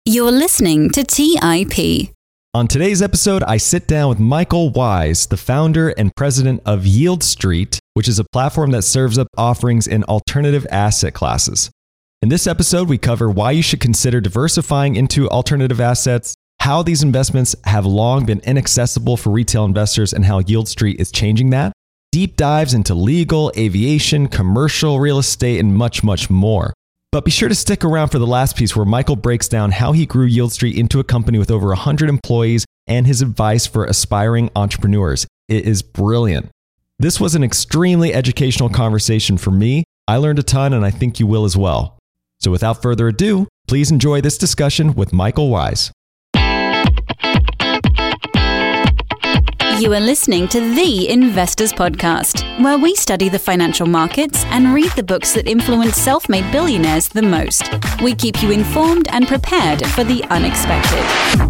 You're listening to TIP. On today's episode, I sit down with Michael Wise, the founder and president of YieldStreet, which is a platform that serves up offerings in alternative asset classes. In this episode, we cover why you should consider diversifying into alternative assets, how these investments have long been inaccessible for retail investors, and how YieldStreet is changing that. Deep dives into legal, aviation, commercial real estate, and much, much more. But be sure to stick around for the last piece where Michael breaks down how he grew YieldStreet into a company with over 100 employees and his advice for aspiring entrepreneurs. It is brilliant. This was an extremely educational conversation for me. I learned a ton, and I think you will as well. So without further ado, please enjoy this discussion with Michael Wise. You are listening to The Investors Podcast, where we study the financial markets and read the books that influence self-made billionaires the most. We keep you informed and prepared for the unexpected.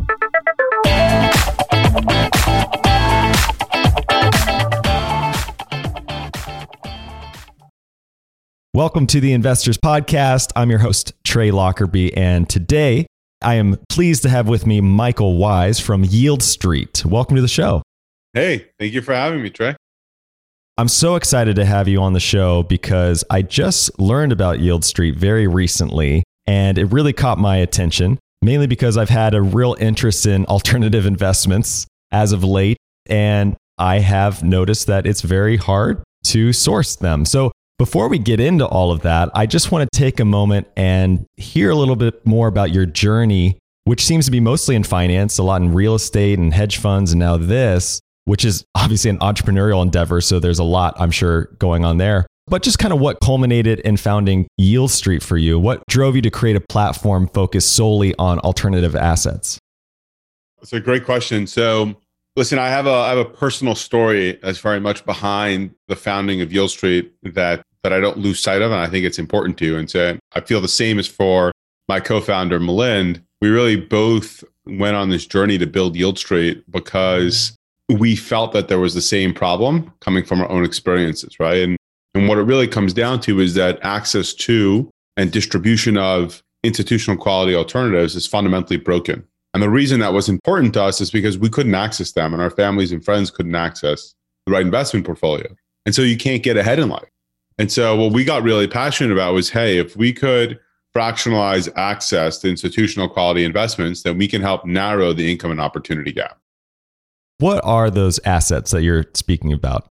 Welcome to The Investors Podcast. I'm your host, Trey Lockerbie, and today I am pleased to have with me Michael Wise from YieldStreet. Welcome to the show. Hey, thank you for having me, Trey. I'm so excited to have you on the show because I just learned about YieldStreet very recently, and it really caught my attention, mainly because I've had a real interest in alternative investments as of late, and I have noticed that it's very hard to source them. So before we get into all of that, I just want to take a moment and hear a little bit more about your journey, which seems to be mostly in finance, a lot in real estate and hedge funds, and now this, which is obviously an entrepreneurial endeavor. So there's a lot, I'm sure, going on there. But just kind of what culminated in founding YieldStreet for you? What drove you to create a platform focused solely on alternative assets? That's a great question. So listen, I have a personal story that's very much behind the founding of YieldStreet that I don't lose sight of, and I think it's important to. And so I feel the same as for my co-founder, Milind. We really both went on this journey to build YieldStreet because we felt that there was the same problem coming from our own experiences, right? And what it really comes down to is that access to and distribution of institutional quality alternatives is fundamentally broken. And the reason that was important to us is because we couldn't access them, and our families and friends couldn't access the right investment portfolio. And so you can't get ahead in life. And so what we got really passionate about was, hey, if we could fractionalize access to institutional quality investments, then we can help narrow the income and opportunity gap. What are those assets that you're speaking about?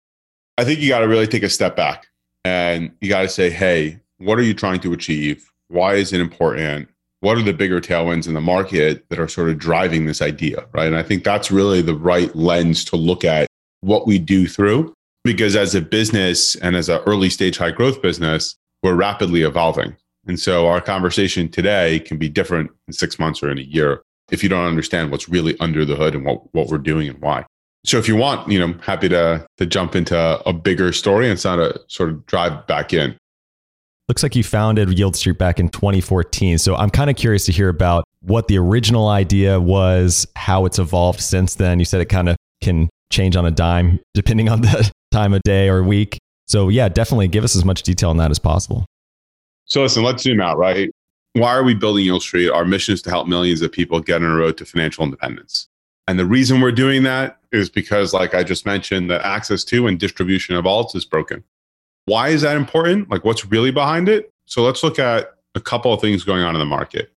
I think you got to really take a step back and you got to say, hey, what are you trying to achieve? Why is it important? What are the bigger tailwinds in the market that are sort of driving this idea, right? And I think that's really the right lens to look at what we do through, because as a business and as an early stage high growth business, we're rapidly evolving. And so our conversation today can be different in 6 months or in a year if you don't understand what's really under the hood and what we're doing and why. So if you want, happy to jump into a bigger story and sort of drive back in. Looks like you founded YieldStreet back in 2014. So I'm kind of curious to hear about what the original idea was, how it's evolved since then. You said it kind of can change on a dime depending on the time of day or week. So yeah, definitely give us as much detail on that as possible. So listen, let's zoom out, right? Why are we building YieldStreet? Our mission is to help millions of people get on a road to financial independence. And the reason we're doing that is because, like I just mentioned, the access to and distribution of alts is broken. Why is that important? Like, what's really behind it? So let's look at a couple of things going on in the market.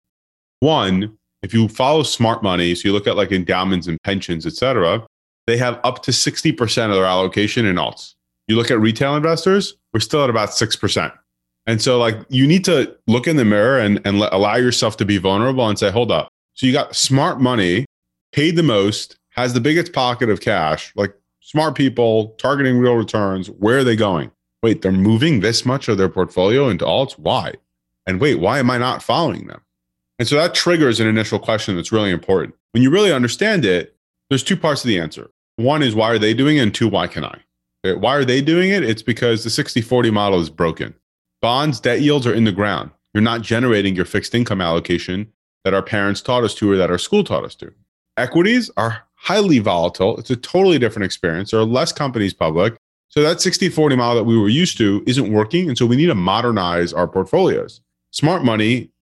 One, if you follow smart money, so you look at like endowments and pensions, et cetera, they have up to 60% of their allocation in alts. You look at retail investors, we're still at about 6%. And so like you need to look in the mirror and allow yourself to be vulnerable and say, hold up. So you got smart money, paid the most, has the biggest pocket of cash, like smart people targeting real returns. Where are they going? Wait, they're moving this much of their portfolio into alts? Why? And wait, why am I not following them? And so that triggers an initial question that's really important. When you really understand it, there's two parts of the answer. One is why are they doing it? And two, why can I? Why are they doing it? It's because the 60-40 model is broken. Bonds, debt yields are in the ground. You're not generating your fixed income allocation that our parents taught us to or that our school taught us to. Equities are highly volatile. It's a totally different experience. There are less companies public. So that 60-40 model that we were used to isn't working. And so we need to modernize our portfolios. Smart money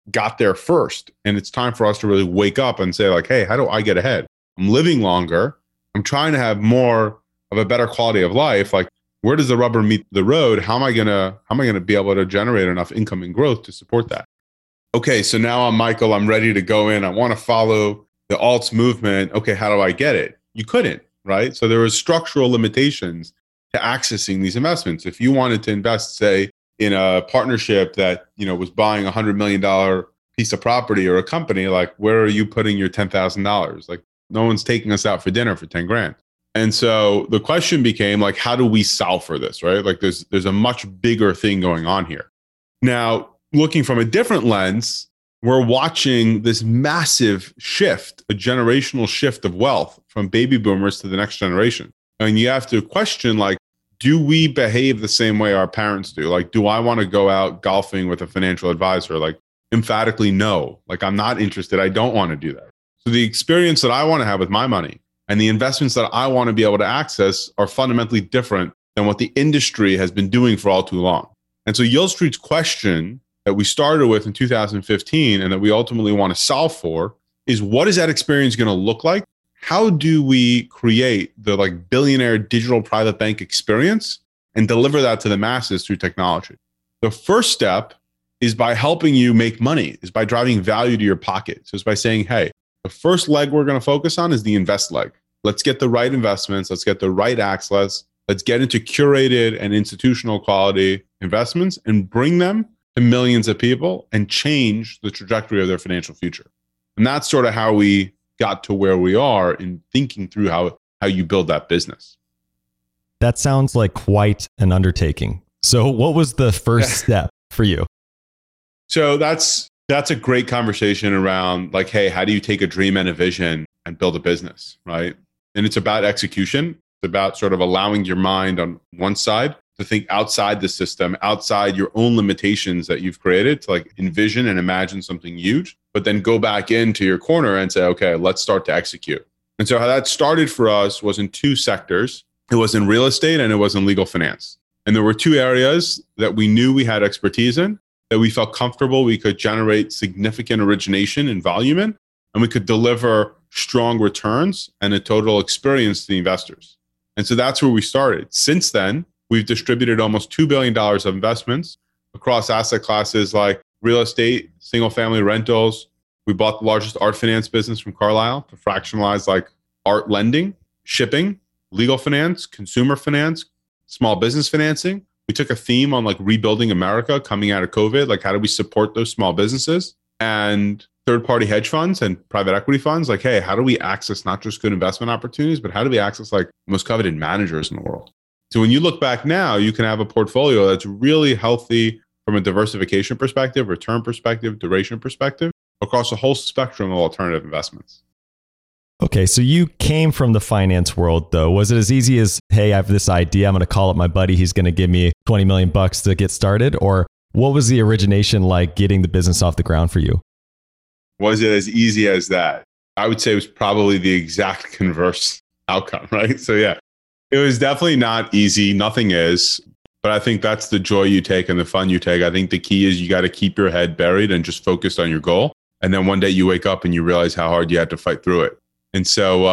got there first. And it's time for us to really wake up and say like, hey, how do I get ahead? I'm living longer. I'm trying to have more of a better quality of life. Like, where does the rubber meet the road? How am I gonna be able to generate enough income and growth to support that? Okay, so now I'm Michael. I'm ready to go in. I want to follow the alts movement. Okay, how do I get it? You couldn't, right? So there were structural limitations to accessing these investments. If you wanted to invest, say, in a partnership that was buying $100 million piece of property or a company, like, where are you putting your $10,000? Like, no one's taking us out for dinner for 10 grand. And so the question became like, how do we solve for this, right? Like there's a much bigger thing going on here. Now, looking from a different lens, we're watching this massive shift, a generational shift of wealth from baby boomers to the next generation. And you have to question, like, do we behave the same way our parents do? Like, do I want to go out golfing with a financial advisor? Like, emphatically, no. Like, I'm not interested. I don't want to do that. So the experience that I want to have with my money and the investments that I want to be able to access are fundamentally different than what the industry has been doing for all too long. And so Yieldstreet's question that we started with in 2015 and that we ultimately want to solve for is, what is that experience going to look like? How do we create the like billionaire digital private bank experience and deliver that to the masses through technology? The first step is by helping you make money, is by driving value to your pocket. So it's by saying, hey, the first leg we're going to focus on is the invest leg. Let's get the right investments. Let's get the right access. Let's get into curated and institutional quality investments and bring them to millions of people and change the trajectory of their financial future. And that's sort of how we got to where we are in thinking through how you build that business. That sounds like quite an undertaking. So what was the first step for you? So that's a great conversation around like, hey, how do you take a dream and a vision and build a business, right? And it's about execution. It's about sort of allowing your mind on one side to think outside the system, outside your own limitations that you've created, to like envision and imagine something huge, but then go back into your corner and say, okay, let's start to execute. And so how that started for us was in two sectors. It was in real estate and it was in legal finance. And there were two areas that we knew we had expertise in, that we felt comfortable we could generate significant origination and volume in, and we could deliver strong returns and a total experience to the investors. And so that's where we started. Since then, we've distributed almost $2 billion of investments across asset classes like real estate, single family rentals. We bought the largest art finance business from Carlyle to fractionalize like art lending, shipping, legal finance, consumer finance, small business financing. We took a theme on like rebuilding America coming out of COVID. Like, how do we support those small businesses? And third-party hedge funds and private equity funds, like, hey, how do we access not just good investment opportunities, but how do we access like the most coveted managers in the world? So when you look back now, you can have a portfolio that's really healthy from a diversification perspective, return perspective, duration perspective, across a whole spectrum of alternative investments. Okay, so you came from the finance world, though. Was it as easy as, hey, I have this idea, I'm going to call up my buddy, he's going to give me $20 million to get started? Or what was the origination like getting the business off the ground for you? Was it as easy as that? I would say it was probably the exact converse outcome, right? So yeah, it was definitely not easy. Nothing is. But I think that's the joy you take and the fun you take. I think the key is you got to keep your head buried and just focused on your goal. And then one day you wake up and you realize how hard you had to fight through it. And so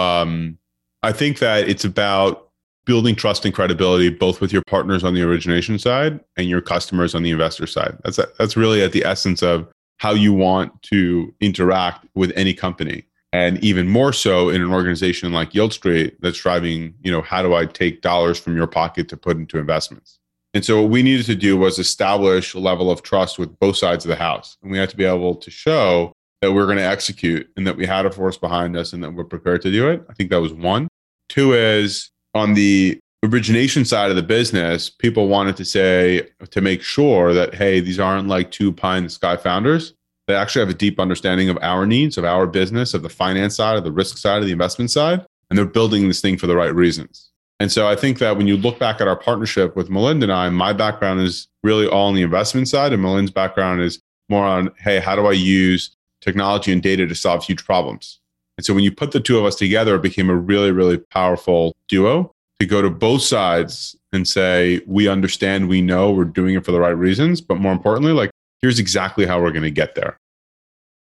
I think that it's about building trust and credibility, both with your partners on the origination side and your customers on the investor side. That's really at the essence of how you want to interact with any company. And even more so in an organization like Yieldstreet that's driving, how do I take dollars from your pocket to put into investments? And so what we needed to do was establish a level of trust with both sides of the house. And we had to be able to show that we're going to execute and that we had a force behind us and that we're prepared to do it. I think that was one. Two is on the origination side of the business, people wanted to make sure that, hey, these aren't like two pie in the sky founders. They actually have a deep understanding of our needs, of our business, of the finance side, of the risk side, of the investment side, and they're building this thing for the right reasons. And so I think that when you look back at our partnership with Melinda and I, my background is really all on the investment side, and Melinda's background is more on, hey, how do I use technology and data to solve huge problems? And so when you put the two of us together, it became a really, really powerful duo to go to both sides and say, we understand, we know, we're doing it for the right reasons, but more importantly, like, here's exactly how we're going to get there.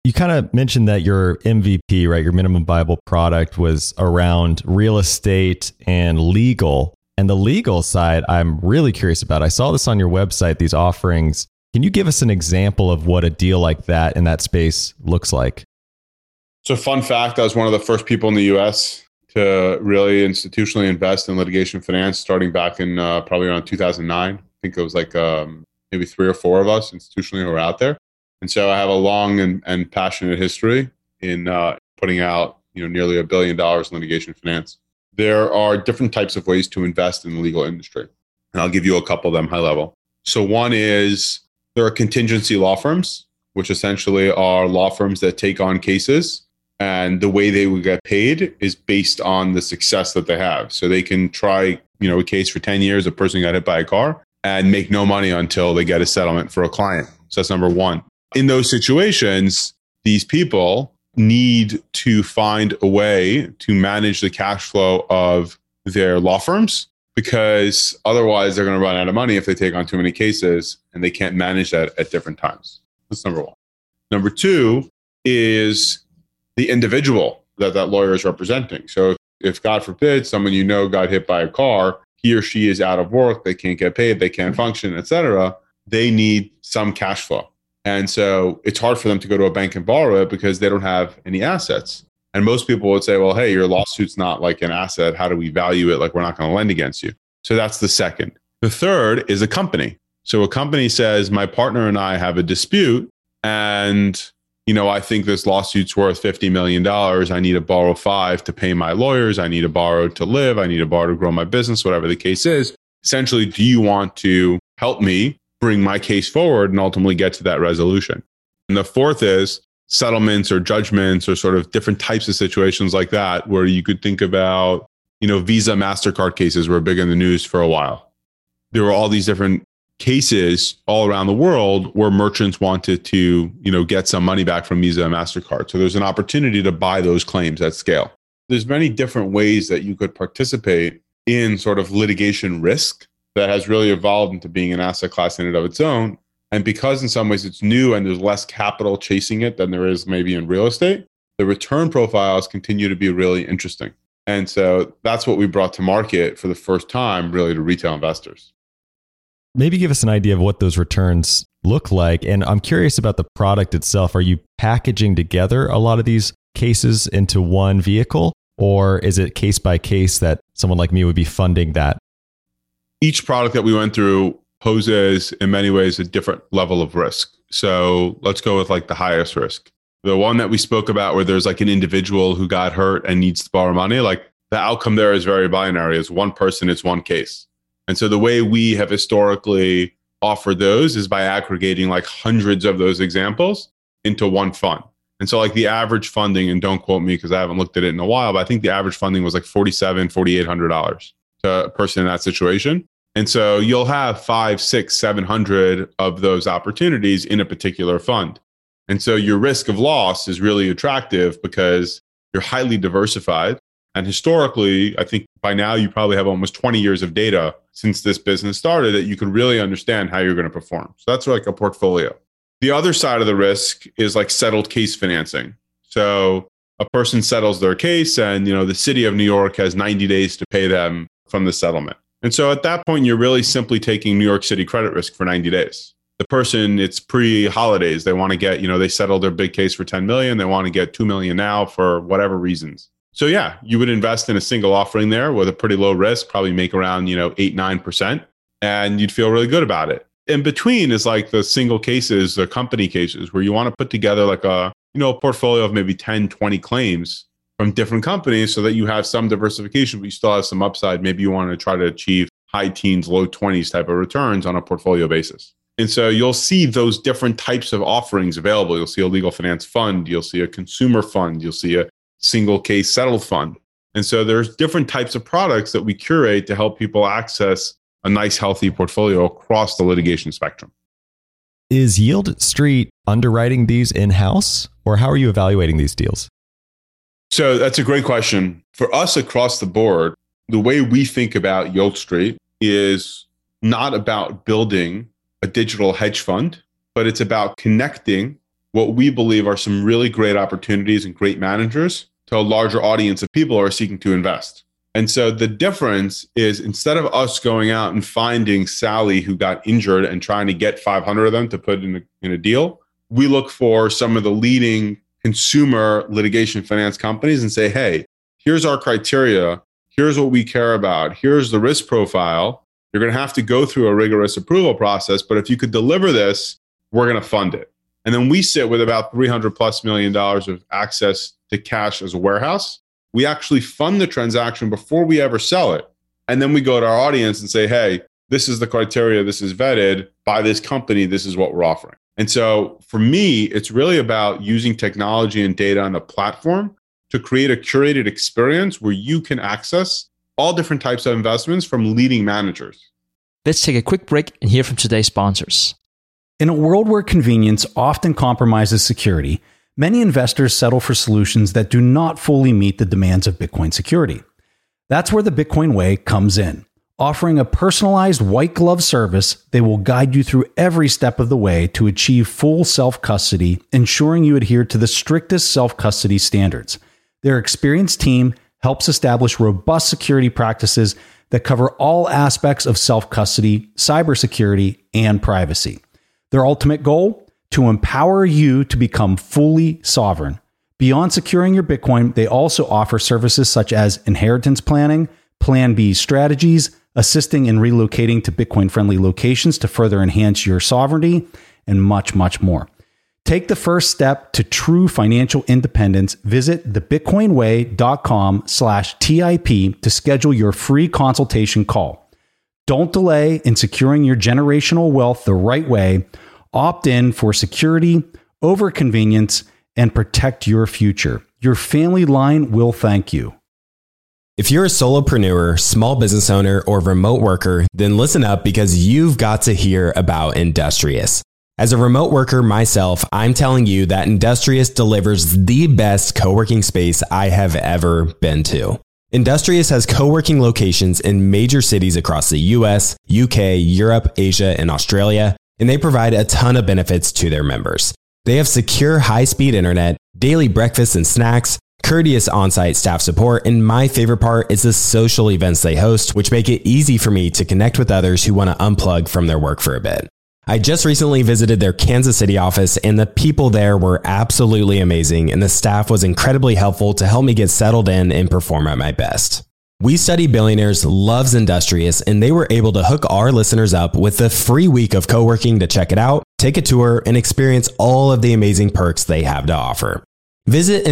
You kind of mentioned that your MVP, right, your minimum viable product was around real estate and legal. And the legal side, I'm really curious about. I saw this on your website, these offerings. Can you give us an example of what a deal like that in that space looks like? So fun fact, I was one of the first people in the US to really institutionally invest in litigation finance starting back in probably around 2009. I think it was like maybe 3 or 4 of us institutionally who were out there. And so I have a long and passionate history in putting out nearly $1 billion in litigation finance. There are different types of ways to invest in the legal industry. And I'll give you a couple of them high level. So one is there are contingency law firms, which essentially are law firms that take on cases. And the way they would get paid is based on the success that they have. So they can try a case for 10 years, a person got hit by a car, and make no money until they get a settlement for a client. So that's number one. In those situations, these people need to find a way to manage the cash flow of their law firms, because otherwise they're going to run out of money if they take on too many cases and they can't manage that at different times. That's number one. Number two is the individual that lawyer is representing. So if God forbid someone got hit by a car, he or she is out of work, they can't get paid, they can't function, etc., they need some cash flow. And so it's hard for them to go to a bank and borrow it because they don't have any assets. And most people would say, well, hey, your lawsuit's not like an asset. How do we value it? Like, we're not going to lend against you. So that's the second. The third is a company. So a company says, my partner and I have a dispute, and I think this lawsuit's worth $50 million. I need to borrow 5 to pay my lawyers. I need to borrow to live. I need to borrow to grow my business, whatever the case is. Essentially, do you want to help me bring my case forward and ultimately get to that resolution? And the fourth is settlements or judgments or sort of different types of situations like that, where you could think about, Visa, MasterCard cases were big in the news for a while. There were all these different cases all around the world where merchants wanted to, get some money back from Visa and MasterCard. So there's an opportunity to buy those claims at scale. There's many different ways that you could participate in sort of litigation risk that has really evolved into being an asset class in and of its own. And because in some ways it's new and there's less capital chasing it than there is maybe in real estate, the return profiles continue to be really interesting. And so that's what we brought to market for the first time, really, to retail investors. Maybe give us an idea of what those returns look like. And I'm curious about the product itself. Are you packaging together a lot of these cases into one vehicle, or is it case by case that someone like me would be funding that? Each product that we went through poses in many ways a different level of risk. So let's go with like the highest risk. The one that we spoke about where there's like an individual who got hurt and needs to borrow money, like the outcome there is very binary. It's one person, it's one case. And so the way we have historically offered those is by aggregating like hundreds of those examples into one fund. And so like the average funding, and don't quote me because I haven't looked at it in a while, but I think the average funding was like $4,700, $4,800 to a person in that situation. And so you'll have 500, 600, 700 of those opportunities in a particular fund. And so your risk of loss is really attractive because you're highly diversified. And historically, I think by now you probably have almost 20 years of data since this business started that you can really understand how you're going to perform. So that's like a portfolio. The other side of the risk is like settled case financing. So a person settles their case and, the city of New York has 90 days to pay them from the settlement. And so at that point, you're really simply taking New York City credit risk for 90 days. The person, it's pre-holidays. They want to get, they settled their big case for 10 million. They want to get 2 million now for whatever reasons. So yeah, you would invest in a single offering there with a pretty low risk, probably make around, 8, 9%, and you'd feel really good about it. In between is like the single cases, the company cases, where you want to put together like a portfolio of maybe 10, 20 claims from different companies so that you have some diversification, but you still have some upside. Maybe you want to try to achieve high teens, low 20s type of returns on a portfolio basis. And so you'll see those different types of offerings available. You'll see a legal finance fund. You'll see a consumer fund. You'll see a single case settled fund. And so there's different types of products that we curate to help people access a nice, healthy portfolio across the litigation spectrum. Is Yield Street underwriting these in-house, or how are you evaluating these deals? So that's a great question. For us across the board, the way we think about Yield Street is not about building a digital hedge fund, but it's about connecting what we believe are some really great opportunities and great managers to a larger audience of people who are seeking to invest. And so the difference is, instead of us going out and finding Sally who got injured and trying to get 500 of them to put in a deal, we look for some of the leading consumer litigation finance companies and say, hey, here's our criteria. Here's what we care about. Here's the risk profile. You're going to have to go through a rigorous approval process, but if you could deliver this, we're going to fund it. And then we sit with about $300+ million of access to cash as a warehouse. We actually fund the transaction before we ever sell it. And then we go to our audience and say, hey, this is the criteria, this is vetted by this company, this is what we're offering. And so for me, it's really about using technology and data on the platform to create a curated experience where you can access all different types of investments from leading managers. Let's take a quick break and hear from today's sponsors. In a world where convenience often compromises security, many investors settle for solutions that do not fully meet the demands of Bitcoin security. That's where the Bitcoin Way comes in. Offering a personalized white glove service, they will guide you through every step of the way to achieve full self-custody, ensuring you adhere to the strictest self-custody standards. Their experienced team helps establish robust security practices that cover all aspects of self-custody, cybersecurity, and privacy. Their ultimate goal? To empower you to become fully sovereign. Beyond securing your Bitcoin, they also offer services such as inheritance planning, Plan B strategies, assisting in relocating to Bitcoin-friendly locations to further enhance your sovereignty, and much, much more. Take the first step to true financial independence. Visit thebitcoinway.com/TIP to schedule your free consultation call. Don't delay in securing your generational wealth the right way. Opt in for security over convenience and protect your future. Your family line will thank you. If you're a solopreneur, small business owner, or remote worker, then listen up, because you've got to hear about Industrious. As a remote worker myself, I'm telling you that Industrious delivers the best co-working space I have ever been to. Industrious has co-working locations in major cities across the US, UK, Europe, Asia, and Australia, and they provide a ton of benefits to their members. They have secure high-speed internet, daily breakfast and snacks, courteous on-site staff support, and my favorite part is the social events they host, which make it easy for me to connect with others who want to unplug from their work for a bit. I just recently visited their Kansas City office, and the people there were absolutely amazing, and the staff was incredibly helpful to help me get settled in and perform at my best. We Study Billionaires loves Industrious, and they were able to hook our listeners up with a free week of co-working to check it out, take a tour, and experience all of the amazing perks they have to offer. Visit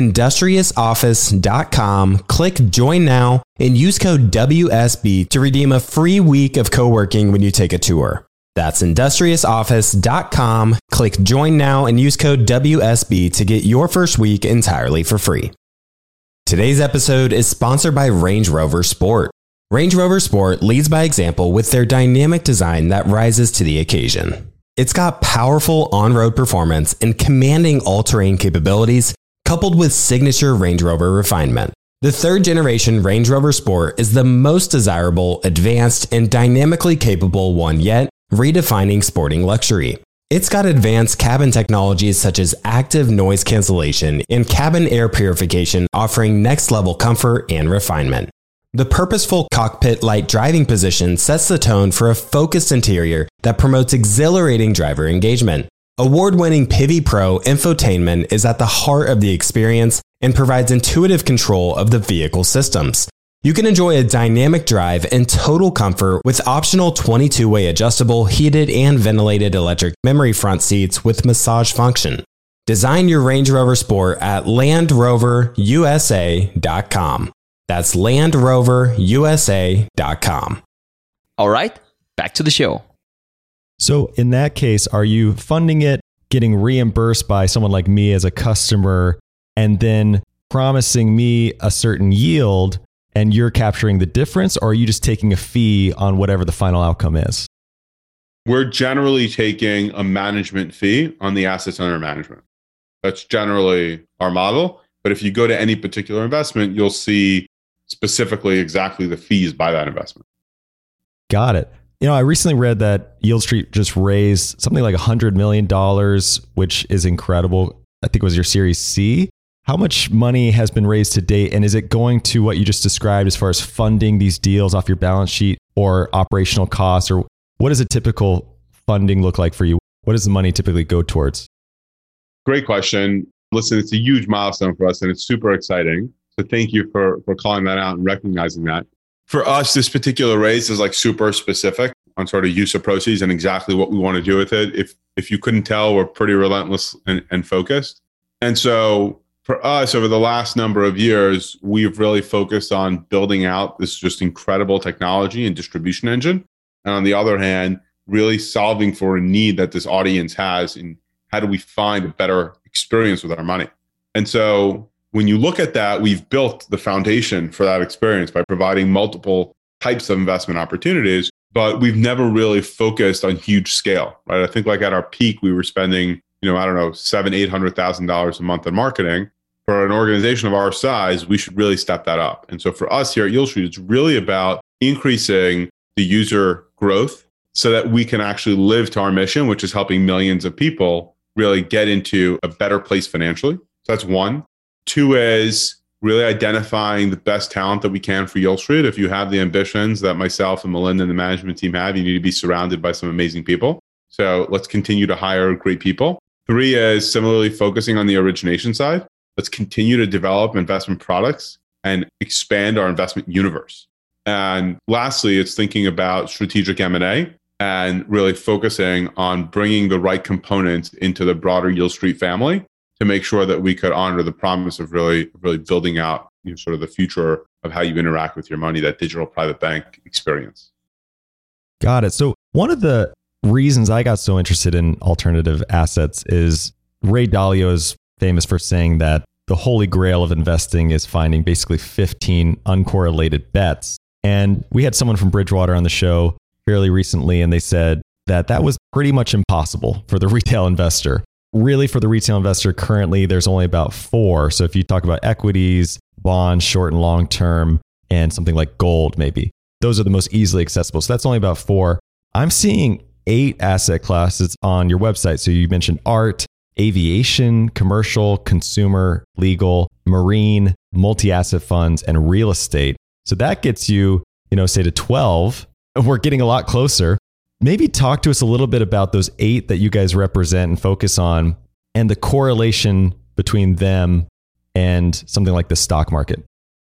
industriousoffice.com, click Join Now, and use code WSB to redeem a free week of co-working when you take a tour. That's industriousoffice.com, click Join Now, and use code WSB to get your first week entirely for free. Today's episode is sponsored by Range Rover Sport. Range Rover Sport leads by example with their dynamic design that rises to the occasion. It's got powerful on-road performance and commanding all-terrain capabilities, coupled with signature Range Rover refinement. The third generation Range Rover Sport is the most desirable, advanced, and dynamically capable one yet, redefining sporting luxury. It's got advanced cabin technologies such as active noise cancellation and cabin air purification, offering next-level comfort and refinement. The purposeful cockpit-like driving position sets the tone for a focused interior that promotes exhilarating driver engagement. Award-winning Pivi Pro infotainment is at the heart of the experience and provides intuitive control of the vehicle systems. You can enjoy a dynamic drive and total comfort with optional 22-way adjustable, heated and ventilated electric memory front seats with massage function. Design your Range Rover Sport at LandRoverUSA.com. That's LandRoverUSA.com. All right, back to the show. So in that case, are you funding it, getting reimbursed by someone like me as a customer, and then promising me a certain yield, and you're capturing the difference, or are you just taking a fee on whatever the final outcome is? We're generally taking a management fee on the assets under management. That's generally our model. But if you go to any particular investment, you'll see specifically exactly the fees by that investment. Got it. I recently read that Yield Street just raised something like $100 million, which is incredible. I think it was your Series C. How much money has been raised to date? And is it going to what you just described as far as funding these deals off your balance sheet or operational costs? Or what does a typical funding look like for you? What does the money typically go towards? Great question. Listen, it's a huge milestone for us and it's super exciting. So thank you for calling that out and recognizing that. For us, this particular raise is like super specific on sort of use of proceeds and exactly what we want to do with it. If you couldn't tell, we're pretty relentless and focused. And so for us, over the last number of years, we've really focused on building out this just incredible technology and distribution engine. And on the other hand, really solving for a need that this audience has in how do we find a better experience with our money. And so when you look at that, we've built the foundation for that experience by providing multiple types of investment opportunities, but we've never really focused on huge scale, right? I think like at our peak, we were spending, $700,000-$800,000 a month in marketing. For an organization of our size, we should really step that up. And so for us here at Yield Street, it's really about increasing the user growth so that we can actually live to our mission, which is helping millions of people really get into a better place financially. So that's one. Two is really identifying the best talent that we can for Yield Street. If you have the ambitions that myself and Melinda and the management team have, you need to be surrounded by some amazing people. So let's continue to hire great people. Three is similarly focusing on the origination side. Let's continue to develop investment products and expand our investment universe. And lastly, it's thinking about strategic M&A and really focusing on bringing the right components into the broader Yield Street family to make sure that we could honor the promise of really building out sort of the future of how you interact with your money, that digital private bank experience. Got it. So one of the reasons I got so interested in alternative assets is Ray Dalio is famous for saying that the holy grail of investing is finding basically 15 uncorrelated bets. And we had someone from Bridgewater on the show fairly recently, and they said that was pretty much impossible for the retail investor. Really, for the retail investor, currently, there's only about 4. So if you talk about equities, bonds, short and long term, and something like gold, maybe, those are the most easily accessible. So that's only about 4. I'm seeing 8 asset classes on your website. So you mentioned art, aviation, commercial, consumer, legal, marine, multi-asset funds, and real estate. So that gets you, say to 12. We're getting a lot closer. Maybe talk to us a little bit about those 8 that you guys represent and focus on and the correlation between them and something like the stock market.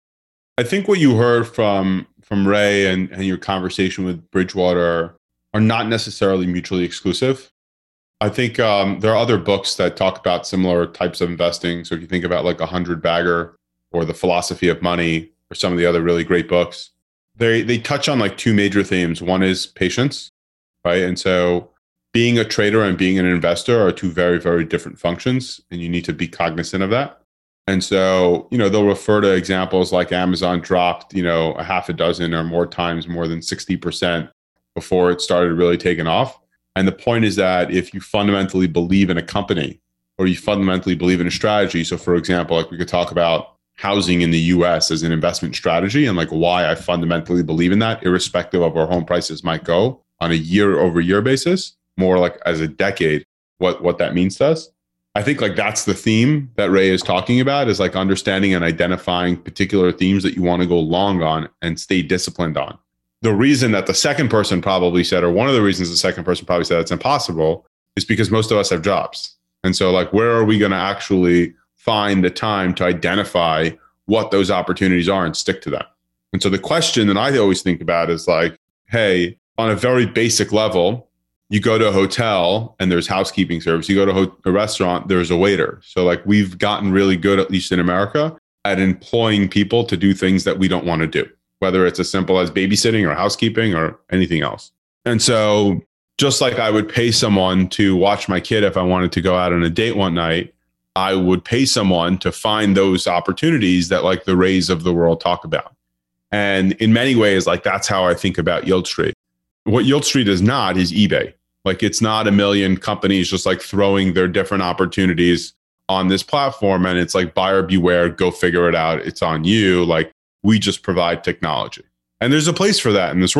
I think what you heard from Ray and your conversation with Bridgewater are not necessarily mutually exclusive. I think there are other books that talk about similar types of investing. So if you think about like 100 Bagger or The Philosophy of Money or some of the other really great books, they touch on like 2 major themes. One is patience, right? And so being a trader and being an investor are 2 very, very different functions, and you need to be cognizant of that. And so, they'll refer to examples like Amazon dropped, a half a dozen or more times more than 60% before it started really taking off. And the point is that if you fundamentally believe in a company or you fundamentally believe in a strategy, so for example, like we could talk about housing in the US as an investment strategy and like why I fundamentally believe in that, irrespective of where home prices might go on a year-over-year basis, more like as a decade, what that means to us. I think like that's the theme that Ray is talking about, is like understanding and identifying particular themes that you want to go long on and stay disciplined on. The reason that the second person probably said, or one of the reasons the second person probably said it's impossible, is because most of us have jobs. And so like, where are we going to actually find the time to identify what those opportunities are and stick to them? And so the question that I always think about is like, hey, on a very basic level, you go to a hotel and there's housekeeping service. You go to a restaurant, there's a waiter. So like we've gotten really good, at least in America, at employing people to do things that we don't want to do, whether it's as simple as babysitting or housekeeping or anything else. And so just like I would pay someone to watch my kid if I wanted to go out on a date one night, I would pay someone to find those opportunities that like the Rays of the world talk about. And in many ways, like that's how I think about Yield Street. What Yield Street is not is eBay. Like it's not a million companies just like throwing their different opportunities on this platform. And it's like buyer beware, go figure it out. It's on you. Like we just provide technology. And there's a place for that in this world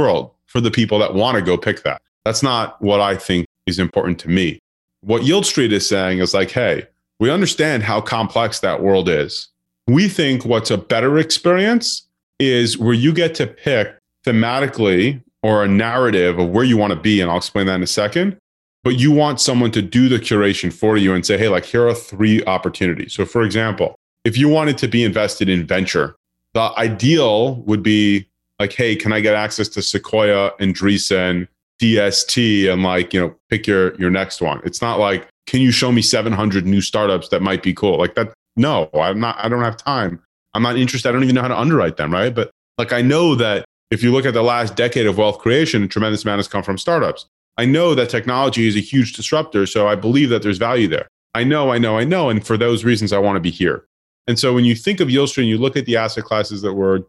for the people that want to go pick that. That's not what I think is important to me. What Yield Street is saying is like, hey, we understand how complex that world is. We think what's a better experience is where you get to pick thematically or a narrative of where you want to be. And I'll explain that in a second. But you want someone to do the curation for you and say, hey, like, here are 3 opportunities. So for example, if you wanted to be invested in venture, the ideal would be like, hey, can I get access to Sequoia, Andreessen, DST, and like, pick your next one. It's not like, can you show me 700 new startups that might be cool? Like that. No, I don't have time. I'm not interested. I don't even know how to underwrite them. Right. But like, I know that if you look at the last decade of wealth creation, a tremendous amount has come from startups. I know that technology is a huge disruptor. So I believe that there's value there. I know. And for those reasons, I want to be here. And so when you think of Yield Street and you look at the asset classes that we're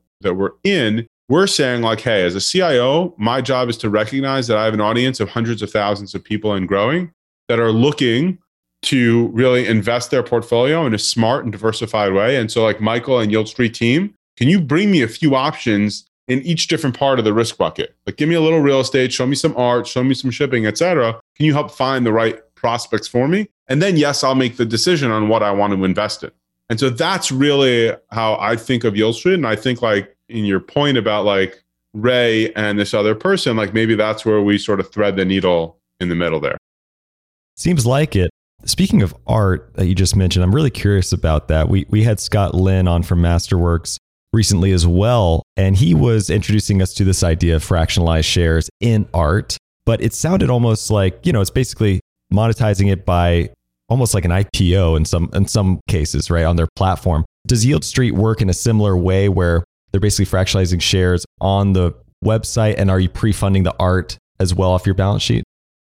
in, we're saying like, hey, as a CIO, my job is to recognize that I have an audience of hundreds of thousands of people and growing that are looking to really invest their portfolio in a smart and diversified way. And so like Michael and Yield Street team, can you bring me a few options in each different part of the risk bucket? Like give me a little real estate, show me some art, show me some shipping, et cetera. Can you help find the right prospects for me? And then yes, I'll make the decision on what I want to invest in. And so that's really how I think of Yield Street. And I think like in your point about like Ray and this other person, like maybe that's where we sort of thread the needle in the middle there. Seems like it. Speaking of art that you just mentioned, I'm really curious about that. We had Scott Lynn on from Masterworks recently as well, and he was introducing us to this idea of fractionalized shares in art, but it sounded almost like, it's basically monetizing it by almost like an IPO in some cases, right, on their platform. Does Yield Street work in a similar way where they're basically fractionalizing shares on the website, and are you pre-funding the art as well off your balance sheet?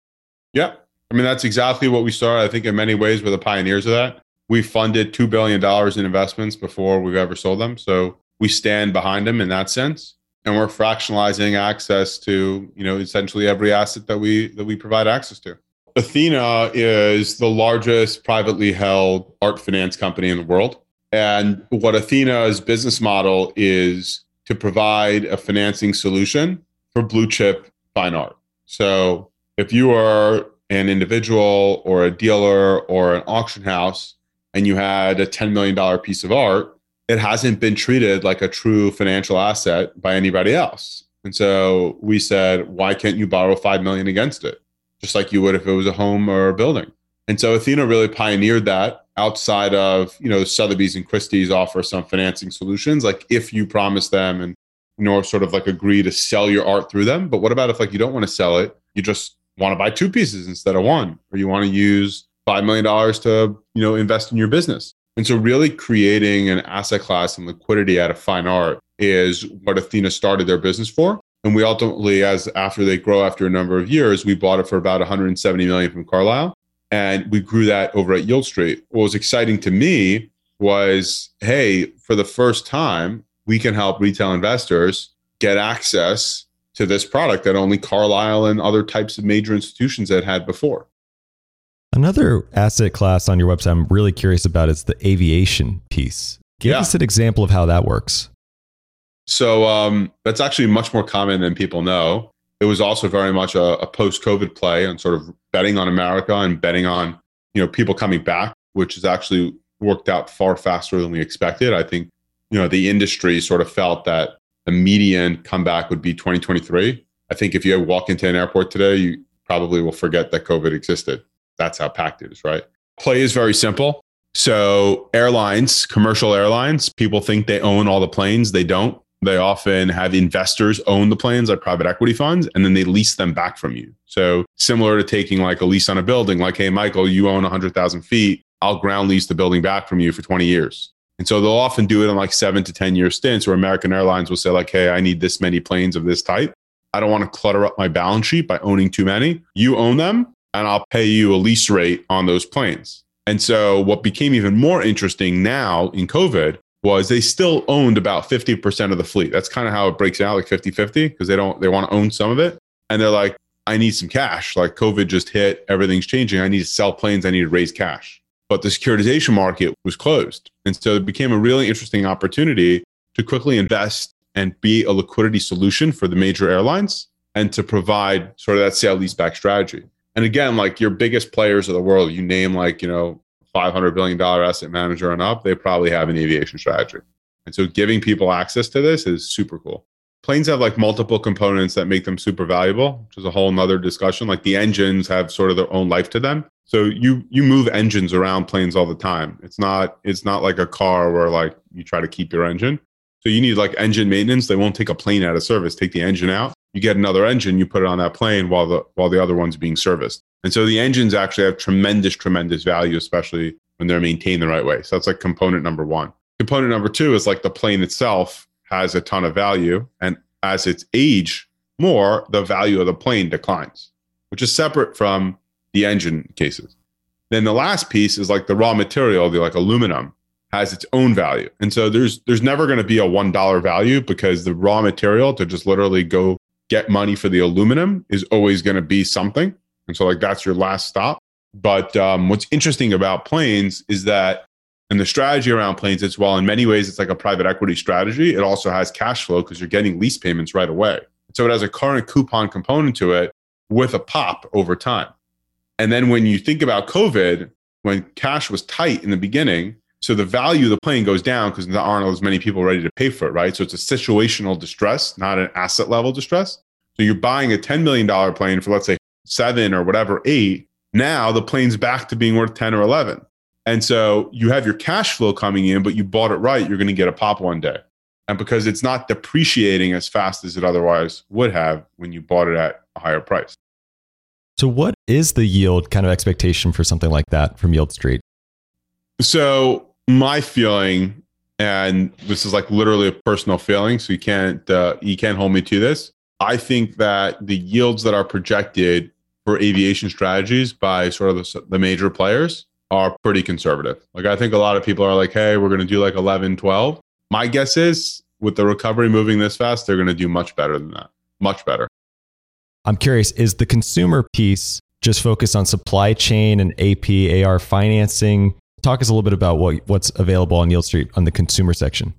Yeah. I mean, that's exactly what we started. I think in many ways we're the pioneers of that. We funded $2 billion in investments before we've ever sold them. So we stand behind them in that sense. And we're fractionalizing access to, essentially every asset that we provide access to. Athena is the largest privately held art finance company in the world. And what Athena's business model is to provide a financing solution for blue chip fine art. So if you are an individual or a dealer or an auction house and you had a $10 million piece of art, it hasn't been treated like a true financial asset by anybody else. And so we said, why can't you borrow $5 million against it? Just like you would if it was a home or a building. And so Athena really pioneered that outside of, Sotheby's and Christie's offer some financing solutions, like if you promise them and, sort of like agree to sell your art through them. But what about if like you don't want to sell it, you just want to buy 2 pieces instead of 1, or you want to use $5 million to, invest in your business. And so really creating an asset class and liquidity out of fine art is what Athena started their business for. And we ultimately, after they grow after a number of years, we bought it for about $170 million from Carlyle. And we grew that over at Yield Street. What was exciting to me was, hey, for the first time, we can help retail investors get access to this product that only Carlyle and other types of major institutions had before. Another asset class on your website I'm really curious about is the aviation piece. Give us an example of how that works. So that's actually much more common than people know. It was also very much a post-COVID play and sort of betting on America and betting on, people coming back, which has actually worked out far faster than we expected. I think, the industry sort of felt that the median comeback would be 2023. I think if you walk into an airport today, you probably will forget that COVID existed. That's how packed it is, right? Play is very simple. So airlines, commercial airlines, people think they own all the planes. They don't. They often have investors own the planes, like private equity funds, and then they lease them back from you. So similar to taking like a lease on a building, like, hey, Michael, you own 100,000 feet. I'll ground lease the building back from you for 20 years. And so they'll often do it in like 7 to 10 year stints where American Airlines will say like, hey, I need this many planes of this type. I don't want to clutter up my balance sheet by owning too many. You own them and I'll pay you a lease rate on those planes. And so what became even more interesting now in COVID was they still owned about 50% of the fleet. That's kind of how it breaks out, like 50-50, because they want to own some of it. And they're like, I need some cash. Like COVID just hit, everything's changing. I need to sell planes. I need to raise cash. But the securitization market was closed. And so it became a really interesting opportunity to quickly invest and be a liquidity solution for the major airlines. and to provide sort of that sale leaseback strategy. And again, like your biggest players of the world, you name like, $500 billion asset manager and up, they probably have an aviation strategy. And so giving people access to this is super cool. Planes have like multiple components that make them super valuable, which is a whole nother discussion. Like the engines have sort of their own life to them. So you move engines around planes all the time. It's not like a car where like you try to keep your engine. So you need like engine maintenance. They won't take a plane out of service. Take the engine out. You get another engine. You put it on that plane while the other one's being serviced. And so the engines actually have tremendous value, especially when they're maintained the right way. So that's like component number one. Component number two is like the plane itself has a ton of value. And as it's age more, the value of the plane declines, which is separate from the engine cases. Then the last piece is like the raw material, the like aluminum has its own value. And so there's never going to be a $1 value because the raw material to just literally go get money for the aluminum is always going to be something. And so like that's your last stop. But what's interesting about planes is that in the strategy around planes, it's in many ways, it's like a private equity strategy. It also has cash flow because you're getting lease payments right away. So it has a current coupon component to it with a pop over time. And then when you think about COVID, when cash was tight in the beginning, so the value of the plane goes down because there aren't as many people ready to pay for it, right? So it's a situational distress, not an asset level distress. So you're buying a $10 million plane for, let's say, 7 or whatever, 8. Now the plane's back to being worth 10 or 11. And so you have your cash flow coming in, but you bought it right, you're going to get a pop one day. And because it's not depreciating as fast as it otherwise would have when you bought it at a higher price. So what is the yield kind of expectation for something like that from Yield Street? So my feeling, and this is like literally a personal feeling, so you can't hold me to this. I think that the yields that are projected for aviation strategies by sort of the major players are pretty conservative. Like I think a lot of people are like, hey, we're going to do like 11, 12. My guess is with the recovery moving this fast, they're going to do much better than that. Much better. I'm curious, is the consumer piece just focused on supply chain and AP, AR financing? Talk us a little bit about what's available on Yield Street on the consumer section.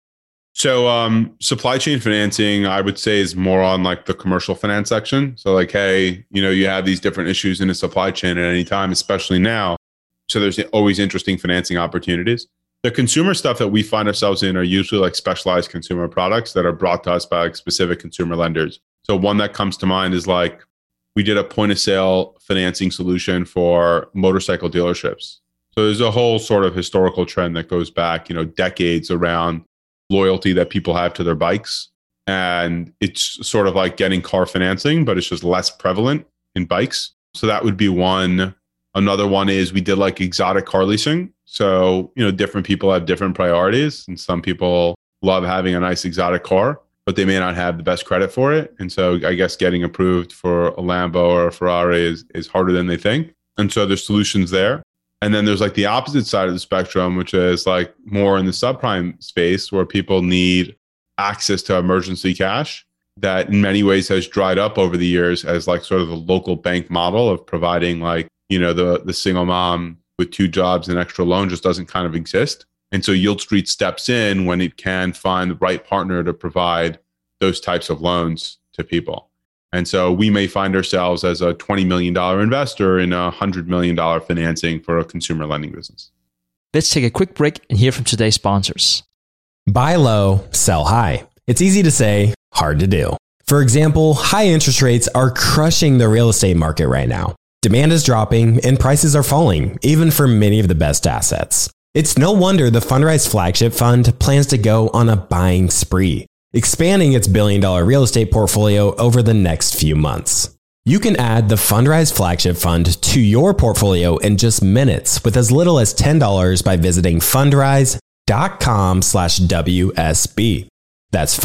So supply chain financing, I would say, is more on like the commercial finance section. So like, hey, you have these different issues in the supply chain at any time, especially now. So there's always interesting financing opportunities. The consumer stuff that we find ourselves in are usually like specialized consumer products that are brought to us by like specific consumer lenders. So one that comes to mind is like, we did a point of sale financing solution for motorcycle dealerships. So there's a whole sort of historical trend that goes back, decades around loyalty that people have to their bikes. And it's sort of like getting car financing, but it's just less prevalent in bikes. So that would be one. Another one is we did like exotic car leasing. So, different people have different priorities. And some people love having a nice exotic car, but they may not have the best credit for it. And so I guess getting approved for a Lambo or a Ferrari is harder than they think. And so there's solutions there. And then there's like the opposite side of the spectrum, which is like more in the subprime space where people need access to emergency cash that in many ways has dried up over the years as like sort of the local bank model of providing like, the single mom with 2 jobs and extra loan just doesn't kind of exist. And so Yield Street steps in when it can find the right partner to provide those types of loans to people. And so we may find ourselves as a $20 million investor in a $100 million financing for a consumer lending business. Let's take a quick break and hear from today's sponsors. Buy low, sell high. It's easy to say, hard to do. For example, high interest rates are crushing the real estate market right now. Demand is dropping and prices are falling, even for many of the best assets. It's no wonder the Fundrise Flagship Fund plans to go on a buying spree, expanding its billion-dollar real estate portfolio over the next few months. You can add the Fundrise Flagship Fund to your portfolio in just minutes with as little as $10 by visiting fundrise.com/WSB. That's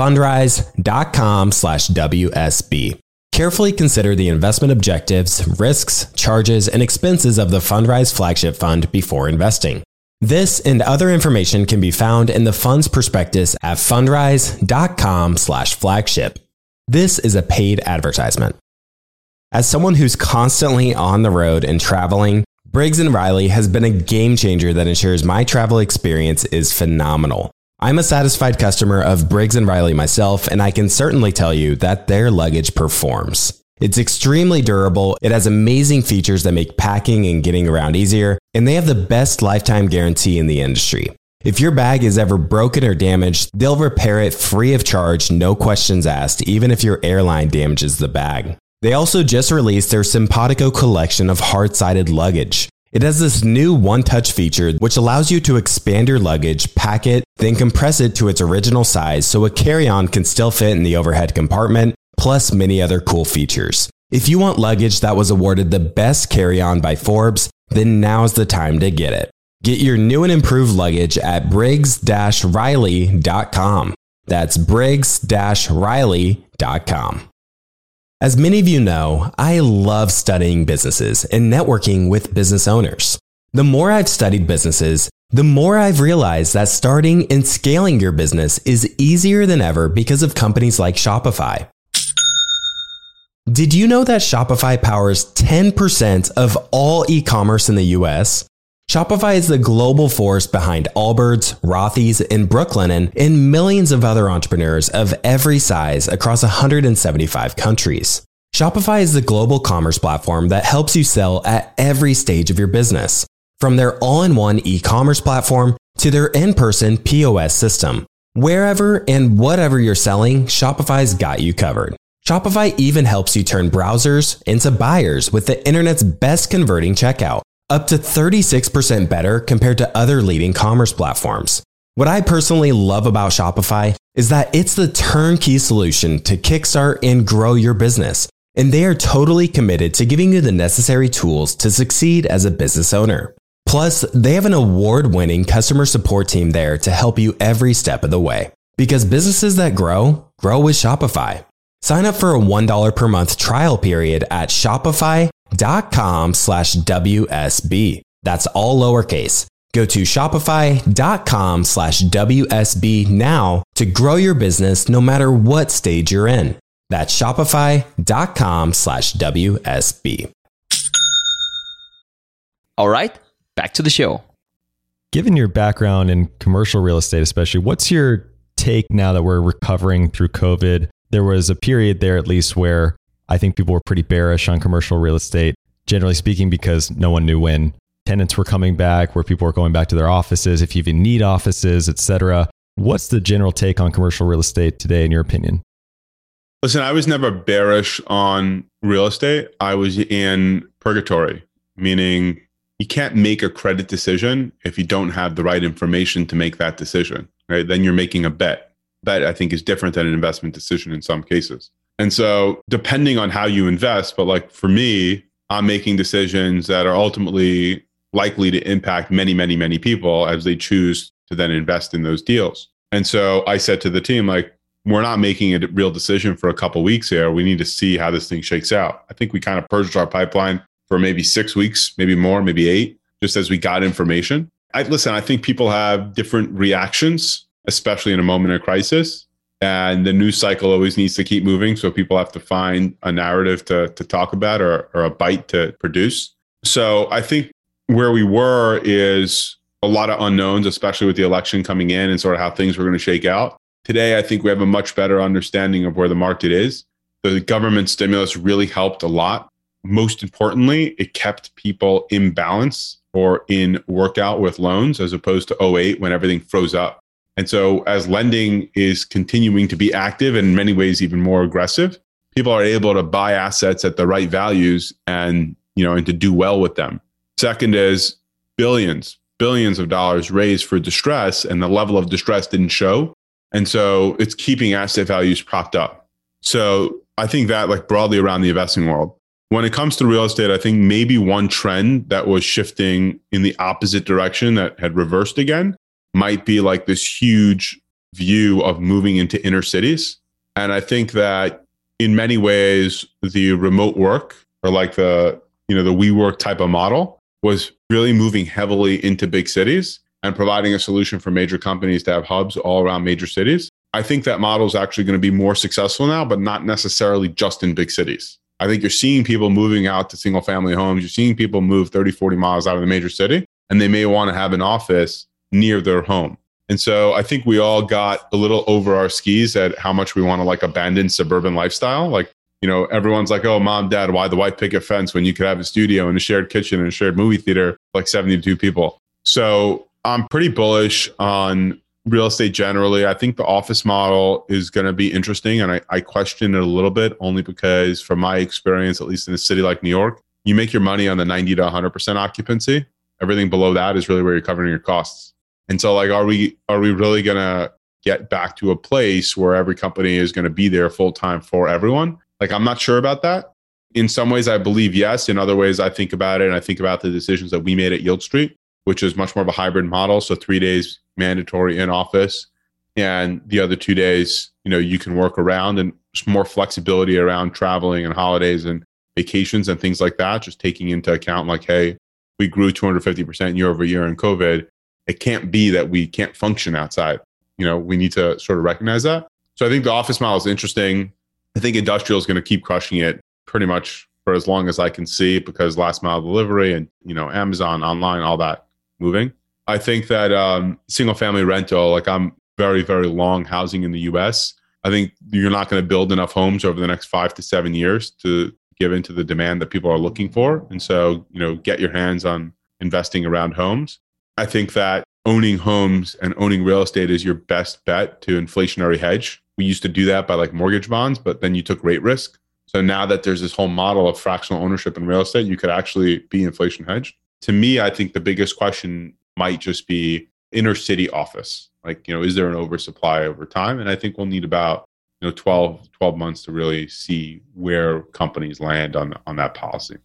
fundrise.com/WSB. Carefully consider the investment objectives, risks, charges, and expenses of the Fundrise Flagship Fund before investing. This and other information can be found in the fund's prospectus at fundrise.com/flagship. This is a paid advertisement. As someone who's constantly on the road and traveling, Briggs & Riley has been a game changer that ensures my travel experience is phenomenal. I'm a satisfied customer of Briggs & Riley myself, and I can certainly tell you that their luggage performs. It's extremely durable, it has amazing features that make packing and getting around easier, and they have the best lifetime guarantee in the industry. If your bag is ever broken or damaged, they'll repair it free of charge, no questions asked, even if your airline damages the bag. They also just released their Simpatico collection of hard-sided luggage. It has this new one-touch feature which allows you to expand your luggage, pack it, then compress it to its original size so a carry-on can still fit in the overhead compartment, plus many other cool features. If you want luggage that was awarded the best carry-on by Forbes, then now's the time to get it. Get your new and improved luggage at briggs-riley.com. That's briggs-riley.com. As many of you know, I love studying businesses and networking with business owners. The more I've studied businesses, the more I've realized that starting and scaling your business is easier than ever because of companies like Shopify. Did you know that Shopify powers 10% of all e-commerce in the US? Shopify is the global force behind Allbirds, Rothy's, and Brooklinen, and millions of other entrepreneurs of every size across 175 countries. Shopify is the global commerce platform that helps you sell at every stage of your business, from their all-in-one e-commerce platform to their in-person POS system. Wherever and whatever you're selling, Shopify's got you covered. Shopify even helps you turn browsers into buyers with the internet's best converting checkout, up to 36% better compared to other leading commerce platforms. What I personally love about Shopify is that it's the turnkey solution to kickstart and grow your business, and they are totally committed to giving you the necessary tools to succeed as a business owner. Plus, they have an award-winning customer support team there to help you every step of the way. Because businesses that grow with Shopify. Sign up for a $1 per month trial period at shopify.com/WSB. That's all lowercase. Go to shopify.com/WSB now to grow your business no matter what stage you're in. That's shopify.com/WSB. All right, back to the show. Given your background in commercial real estate, especially, what's your take now that we're recovering through COVID? There was a period there, at least, where I think people were pretty bearish on commercial real estate, generally speaking, because no one knew when tenants were coming back, where people were going back to their offices, if you even need offices, etc. What's the general take on commercial real estate today, in your opinion? Listen, I was never bearish on real estate. I was in purgatory, meaning you can't make a credit decision if you don't have the right information to make that decision, right? Then you're making a bet. Bet, I think, is different than an investment decision in some cases. And so depending on how you invest, but like for me, I'm making decisions that are ultimately likely to impact many, many, many people as they choose to then invest in those deals. And so I said to the team, like, we're not making a real decision for a couple of weeks here. We need to see how this thing shakes out. I think we kind of purged our pipeline for maybe 6 weeks, maybe more, maybe 8, just as we got information. I think people have different reactions, especially in a moment of crisis. And the news cycle always needs to keep moving. So people have to find a narrative to talk about or a bite to produce. So I think where we were is a lot of unknowns, especially with the election coming in and sort of how things were going to shake out. Today, I think we have a much better understanding of where the market is. The government stimulus really helped a lot. Most importantly, it kept people in balance or in workout with loans as opposed to 2008 when everything froze up. And so as lending is continuing to be active and in many ways even more aggressive, people are able to buy assets at the right values and to do well with them. Second is billions of dollars raised for distress, and the level of distress didn't show. And so it's keeping asset values propped up. So I think that, like, broadly around the investing world. When it comes to real estate, I think maybe one trend that was shifting in the opposite direction that had reversed again might be like this huge view of moving into inner cities. And I think that in many ways, the remote work or like the WeWork type of model was really moving heavily into big cities and providing a solution for major companies to have hubs all around major cities. I think that model is actually going to be more successful now, but not necessarily just in big cities. I think you're seeing people moving out to single family homes. You're seeing people move 30, 40 miles out of the major city, and they may want to have an office near their home. And so I think we all got a little over our skis at how much we want to like abandon suburban lifestyle. Like, you know, everyone's like, oh, mom, dad, why the white picket fence when you could have a studio and a shared kitchen and a shared movie theater, like 72 people. So I'm pretty bullish on real estate generally. I think the office model is going to be interesting. And I question it a little bit only because from my experience, at least in a city like New York, you make your money on the 90 to 100% occupancy. Everything below that is really where you're covering your costs. And so like, are we really going to get back to a place where every company is going to be there full time for everyone? Like, I'm not sure about that. In some ways, I believe yes. In other ways, I think about it and I think about the decisions that we made at Yield Street, which is much more of a hybrid model. So 3 days mandatory in office and the other 2 days, you know, you can work around, and more flexibility around traveling and holidays and vacations and things like that. Just taking into account like, hey, we grew 250% year over year in COVID. It can't be that we can't function outside. You know, we need to sort of recognize that. So I think the office model is interesting. I think industrial is going to keep crushing it pretty much for as long as I can see, because last mile delivery and, you know, Amazon, online, all that moving. I think that single family rental, like I'm very, very long housing in the US. I think you're not going to build enough homes over the next 5 to 7 years to give into the demand that people are looking for. And so, you know, get your hands on investing around homes. I think that owning homes and owning real estate is your best bet to inflationary hedge. We used to do that by like mortgage bonds, but then you took rate risk. So now that there's this whole model of fractional ownership in real estate, you could actually be inflation hedged. To me, I think the biggest question might just be inner city office. Like, you know, is there an oversupply over time? And I think we'll need about, you know, 12 months to really see where companies land on that policy.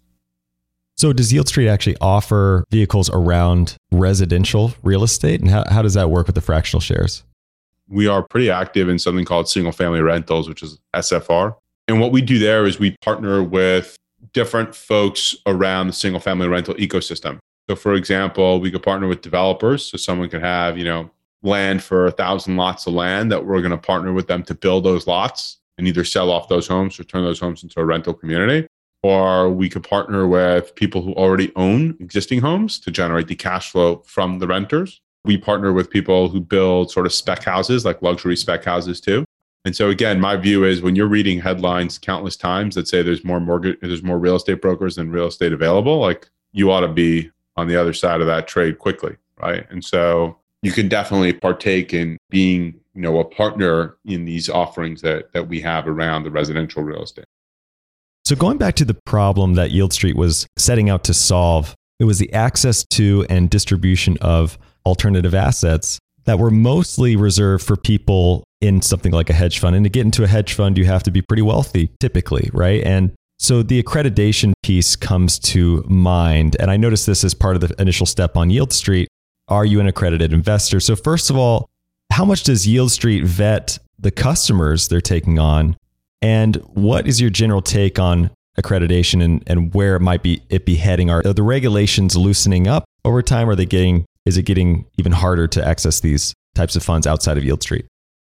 So does Yield Street actually offer vehicles around residential real estate? And how does that work with the fractional shares? We are pretty active in something called single family rentals, which is SFR. And what we do there is we partner with different folks around the single family rental ecosystem. So for example, we could partner with developers. So someone could have, you know, land for 1,000 lots of land that we're going to partner with them to build those lots and either sell off those homes or turn those homes into a rental community. Or we could partner with people who already own existing homes to generate the cash flow from the renters. We partner with people who build sort of spec houses, like luxury spec houses too. And so again, my view is when you're reading headlines countless times that say there's more real estate brokers than real estate available, like you ought to be on the other side of that trade quickly, right? And so you can definitely partake in being, you know, a partner in these offerings that we have around the residential real estate. So going back to the problem that Yield Street was setting out to solve, it was the access to and distribution of alternative assets that were mostly reserved for people in something like a hedge fund. And to get into a hedge fund, you have to be pretty wealthy typically, right? And so the accreditation piece comes to mind. And I noticed this as part of the initial step on Yield Street. Are you an accredited investor? So first of all, how much does Yield Street vet the customers they're taking on? And what is your general take on accreditation and where it be heading? Are the regulations loosening up over time? Is it getting even harder to access these types of funds outside of Yield Street?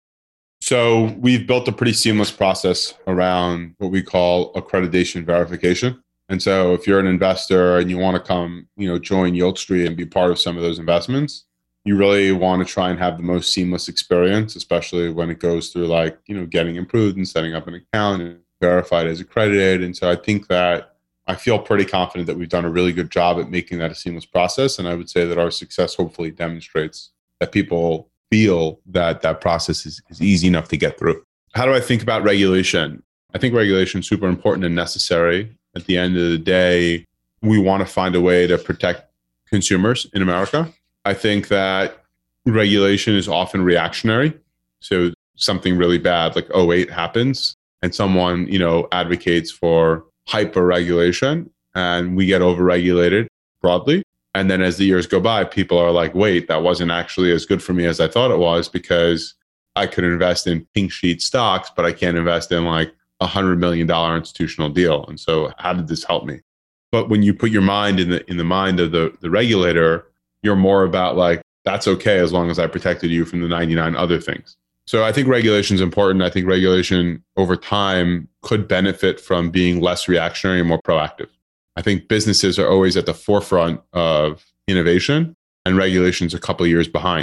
So we've built a pretty seamless process around what we call accreditation verification. And so if you're an investor and you want to come, you know, join Yield Street and be part of some of those investments, you really want to try and have the most seamless experience, especially when it goes through like, you know, getting approved and setting up an account and verified as accredited. And so I think that I feel pretty confident that we've done a really good job at making that a seamless process. And I would say that our success hopefully demonstrates that people feel that that process is easy enough to get through. How do I think about regulation? I think regulation is super important and necessary. At the end of the day, we want to find a way to protect consumers in America. I think that regulation is often reactionary. So something really bad like 2008 happens and someone, you know, advocates for hyper regulation and we get overregulated broadly. And then as the years go by, people are like, wait, that wasn't actually as good for me as I thought it was because I could invest in pink sheet stocks, but I can't invest in like $100 million institutional deal. And so how did this help me? But when you put your mind in the mind of the regulator, you're more about like, that's okay as long as I protected you from the 99 other things. So I think regulation is important. I think regulation over time could benefit from being less reactionary and more proactive. I think businesses are always at the forefront of innovation and regulation's a couple of years behind.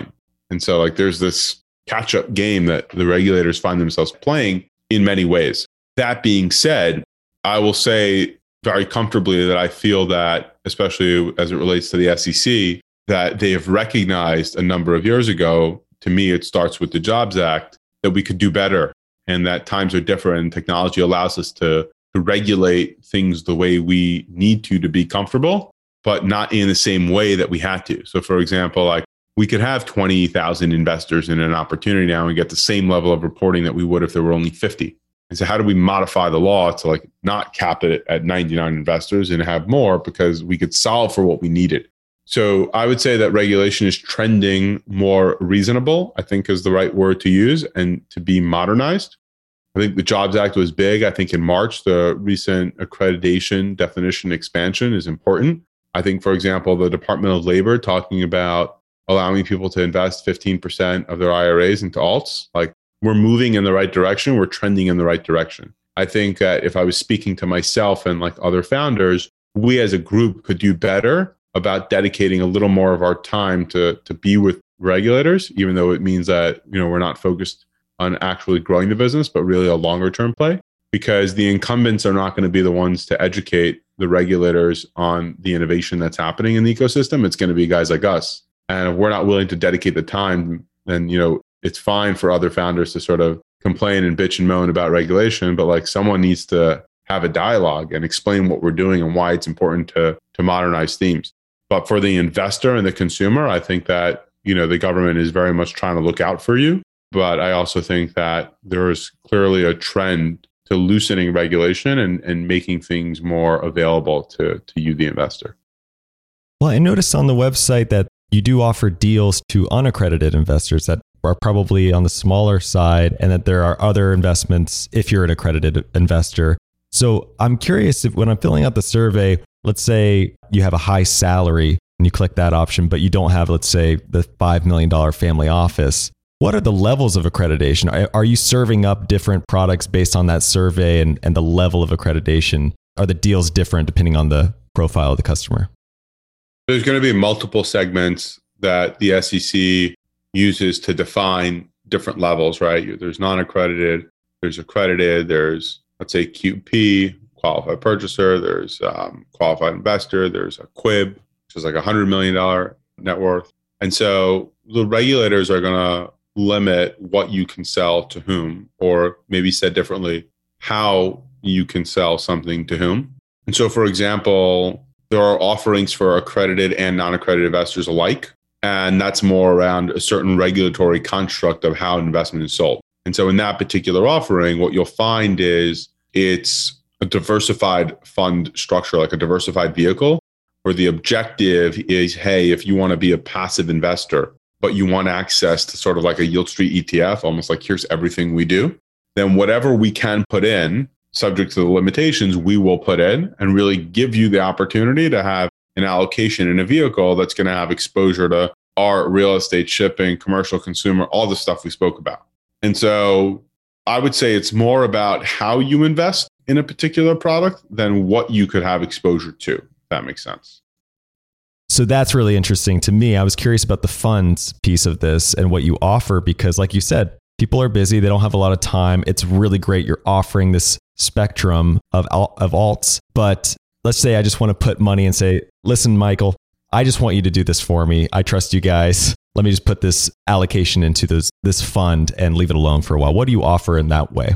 And so like there's this catch-up game that the regulators find themselves playing in many ways. That being said, I will say very comfortably that I feel that, especially as it relates to the SEC, that they have recognized a number of years ago, to me, it starts with the Jobs Act, that we could do better and that times are different and technology allows us to regulate things the way we need to be comfortable, but not in the same way that we had to. So for example, like we could have 20,000 investors in an opportunity now and get the same level of reporting that we would if there were only 50. And so how do we modify the law to like not cap it at 99 investors and have more, because we could solve for what we needed? So I would say that regulation is trending more reasonable, I think is the right word to use, and to be modernized. I think the Jobs Act was big. I think in March, the recent accreditation definition expansion is important. I think, for example, the Department of Labor talking about allowing people to invest 15% of their IRAs into alts, like we're moving in the right direction. We're trending in the right direction. I think that if I was speaking to myself and like other founders, we as a group could do better about dedicating a little more of our time to be with regulators, even though it means that, you know, we're not focused on actually growing the business, but really a longer term play, because the incumbents are not going to be the ones to educate the regulators on the innovation that's happening in the ecosystem. It's going to be guys like us. And if we're not willing to dedicate the time, then, you know, it's fine for other founders to sort of complain and bitch and moan about regulation, but like someone needs to have a dialogue and explain what we're doing and why it's important to modernize themes. But for the investor and the consumer, I think that, you know, the government is very much trying to look out for you. But I also think that there is clearly a trend to loosening regulation and making things more available to you, the investor. Well, I noticed on the website that you do offer deals to unaccredited investors that are probably on the smaller side, and that there are other investments if you're an accredited investor. So I'm curious if when I'm filling out the survey, let's say you have a high salary and you click that option, but you don't have, let's say, the $5 million family office. What are the levels of accreditation? Are you serving up different products based on that survey and the level of accreditation? Are the deals different depending on the profile of the customer? There's going to be multiple segments that the SEC uses to define different levels, right? There's non-accredited, there's accredited, there's, let's say, QP, qualified purchaser, there's qualified investor, there's a QIB, which is like $100 million net worth. And so the regulators are going to limit what you can sell to whom, or maybe said differently, how you can sell something to whom. And so, for example, there are offerings for accredited and non-accredited investors alike. And that's more around a certain regulatory construct of how an investment is sold. And so in that particular offering, what you'll find is it's a diversified fund structure, like a diversified vehicle, where the objective is, hey, if you want to be a passive investor, but you want access to sort of like a Yield Street ETF, almost like here's everything we do, then whatever we can put in, subject to the limitations, we will put in and really give you the opportunity to have an allocation in a vehicle that's going to have exposure to art, real estate, shipping, commercial, consumer, all the stuff we spoke about. And so I would say it's more about how you invest in a particular product than what you could have exposure to, if that makes sense. So that's really interesting to me. I was curious about the funds piece of this and what you offer, because like you said, people are busy. They don't have a lot of time. It's really great. You're offering this spectrum of alts, but let's say I just want to put money and say, listen, Michael, I just want you to do this for me. I trust you guys. Let me just put this allocation into this fund and leave it alone for a while. What do you offer in that way?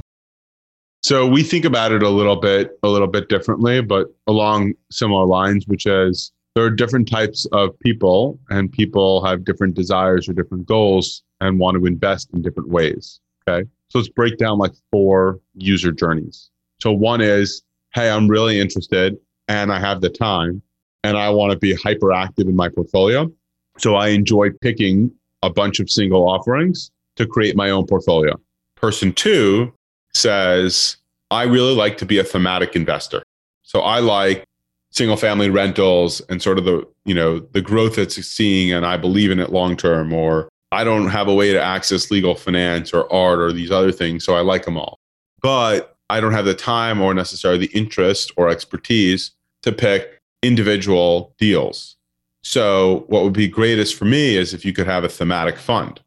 So we think about it a little bit differently, but along similar lines, which is there are different types of people, and people have different desires or different goals and want to invest in different ways. Okay. So let's break down like 4 user journeys. So one is, hey, I'm really interested and I have the time and I want to be hyperactive in my portfolio. So I enjoy picking a bunch of single offerings to create my own portfolio. Person 2 says, I really like to be a thematic investor. So I like single family rentals and sort of the growth it's seeing, and I believe in it long term, or I don't have a way to access legal finance or art or these other things, so I like them all. But I don't have the time or necessarily the interest or expertise to pick individual deals. So what would be greatest for me is if you could have a thematic fund.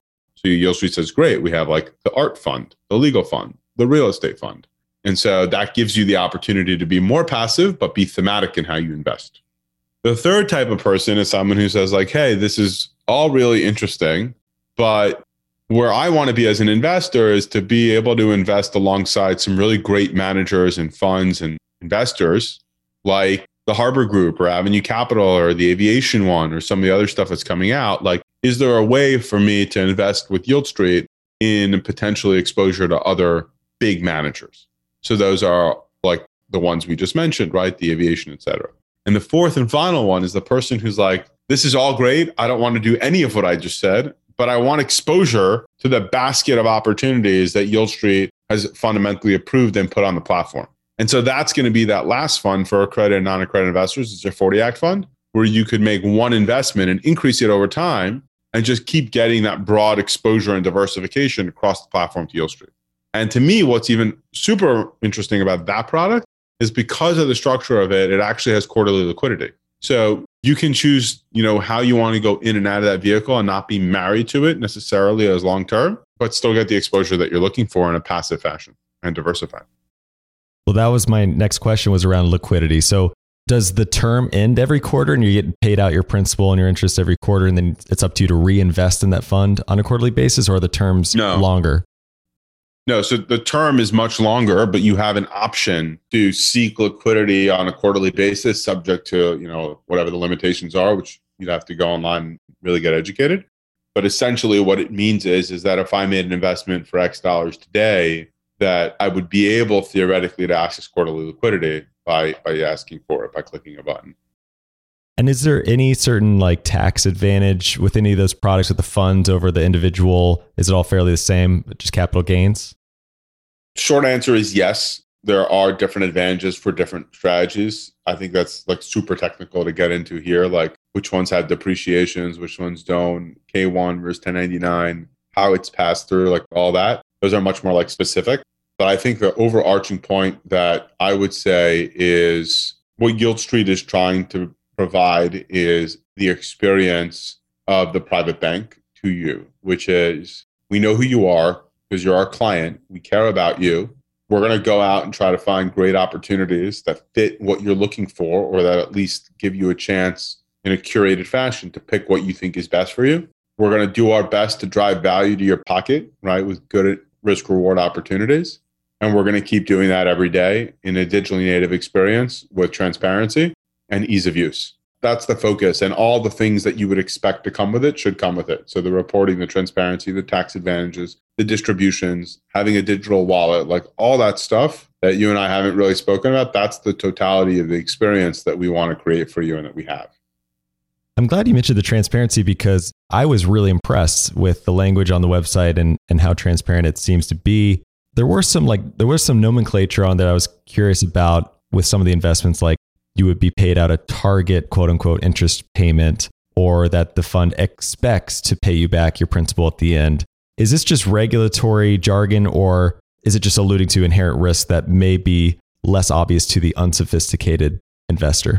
So Yield Street says, great, we have like the art fund, the legal fund, the real estate fund. And so that gives you the opportunity to be more passive, but be thematic in how you invest. The third type of person is someone who says like, hey, this is all really interesting, but where I want to be as an investor is to be able to invest alongside some really great managers and funds and investors like the Harbor Group or Avenue Capital or the Aviation One or some of the other stuff that's coming out. Like, is there a way for me to invest with Yield Street in potentially exposure to other big managers? So those are like the ones we just mentioned, right? The Aviation, et cetera. And the fourth and final one is the person who's like, this is all great. I don't want to do any of what I just said, but I want exposure to the basket of opportunities that Yield Street has fundamentally approved and put on the platform. And so that's going to be that last fund for accredited and non-accredited investors. It's a 40 Act fund where you could make one investment and increase it over time and just keep getting that broad exposure and diversification across the platform to Yield Street. And to me, what's even super interesting about that product is because of the structure of it, it actually has quarterly liquidity. So you can choose, how you want to go in and out of that vehicle and not be married to it necessarily as long-term, but still get the exposure that you're looking for in a passive fashion and diversify. Well, that was my next question, was around liquidity. So does the term end every quarter and you get paid out your principal and your interest every quarter, and then it's up to you to reinvest in that fund on a quarterly basis, or are the terms longer? No, so the term is much longer, but you have an option to seek liquidity on a quarterly basis, subject to, whatever the limitations are, which you'd have to go online and really get educated. But essentially what it means is that if I made an investment for X dollars today, that I would be able theoretically to access quarterly liquidity by asking for it, by clicking a button. And is there any certain tax advantage with any of those products with the funds over the individual? Is it all fairly the same, just capital gains? Short answer is yes. There are different advantages for different strategies. I think that's super technical to get into here, which ones have depreciations, which ones don't, K1 versus 1099, how it's passed through, all that. Those are much more specific. But I think the overarching point that I would say is what Yield Street is trying to provide is the experience of the private bank to you, which is, we know who you are because you're our client. We care about you. We're going to go out and try to find great opportunities that fit what you're looking for, or that at least give you a chance in a curated fashion to pick what you think is best for you. We're going to do our best to drive value to your pocket, right, with good risk reward opportunities. And we're going to keep doing that every day in a digitally native experience with transparency and ease of use. That's the focus. And all the things that you would expect to come with it should come with it. So the reporting, the transparency, the tax advantages, the distributions, having a digital wallet, all that stuff that you and I haven't really spoken about, that's the totality of the experience that we want to create for you and that we have. I'm glad you mentioned the transparency, because I was really impressed with the language on the website and how transparent it seems to be. There was some nomenclature on that I was curious about with some of the investments, you would be paid out a target quote unquote interest payment, or that the fund expects to pay you back your principal at the end. Is this just regulatory jargon, or is it just alluding to inherent risk that may be less obvious to the unsophisticated investor?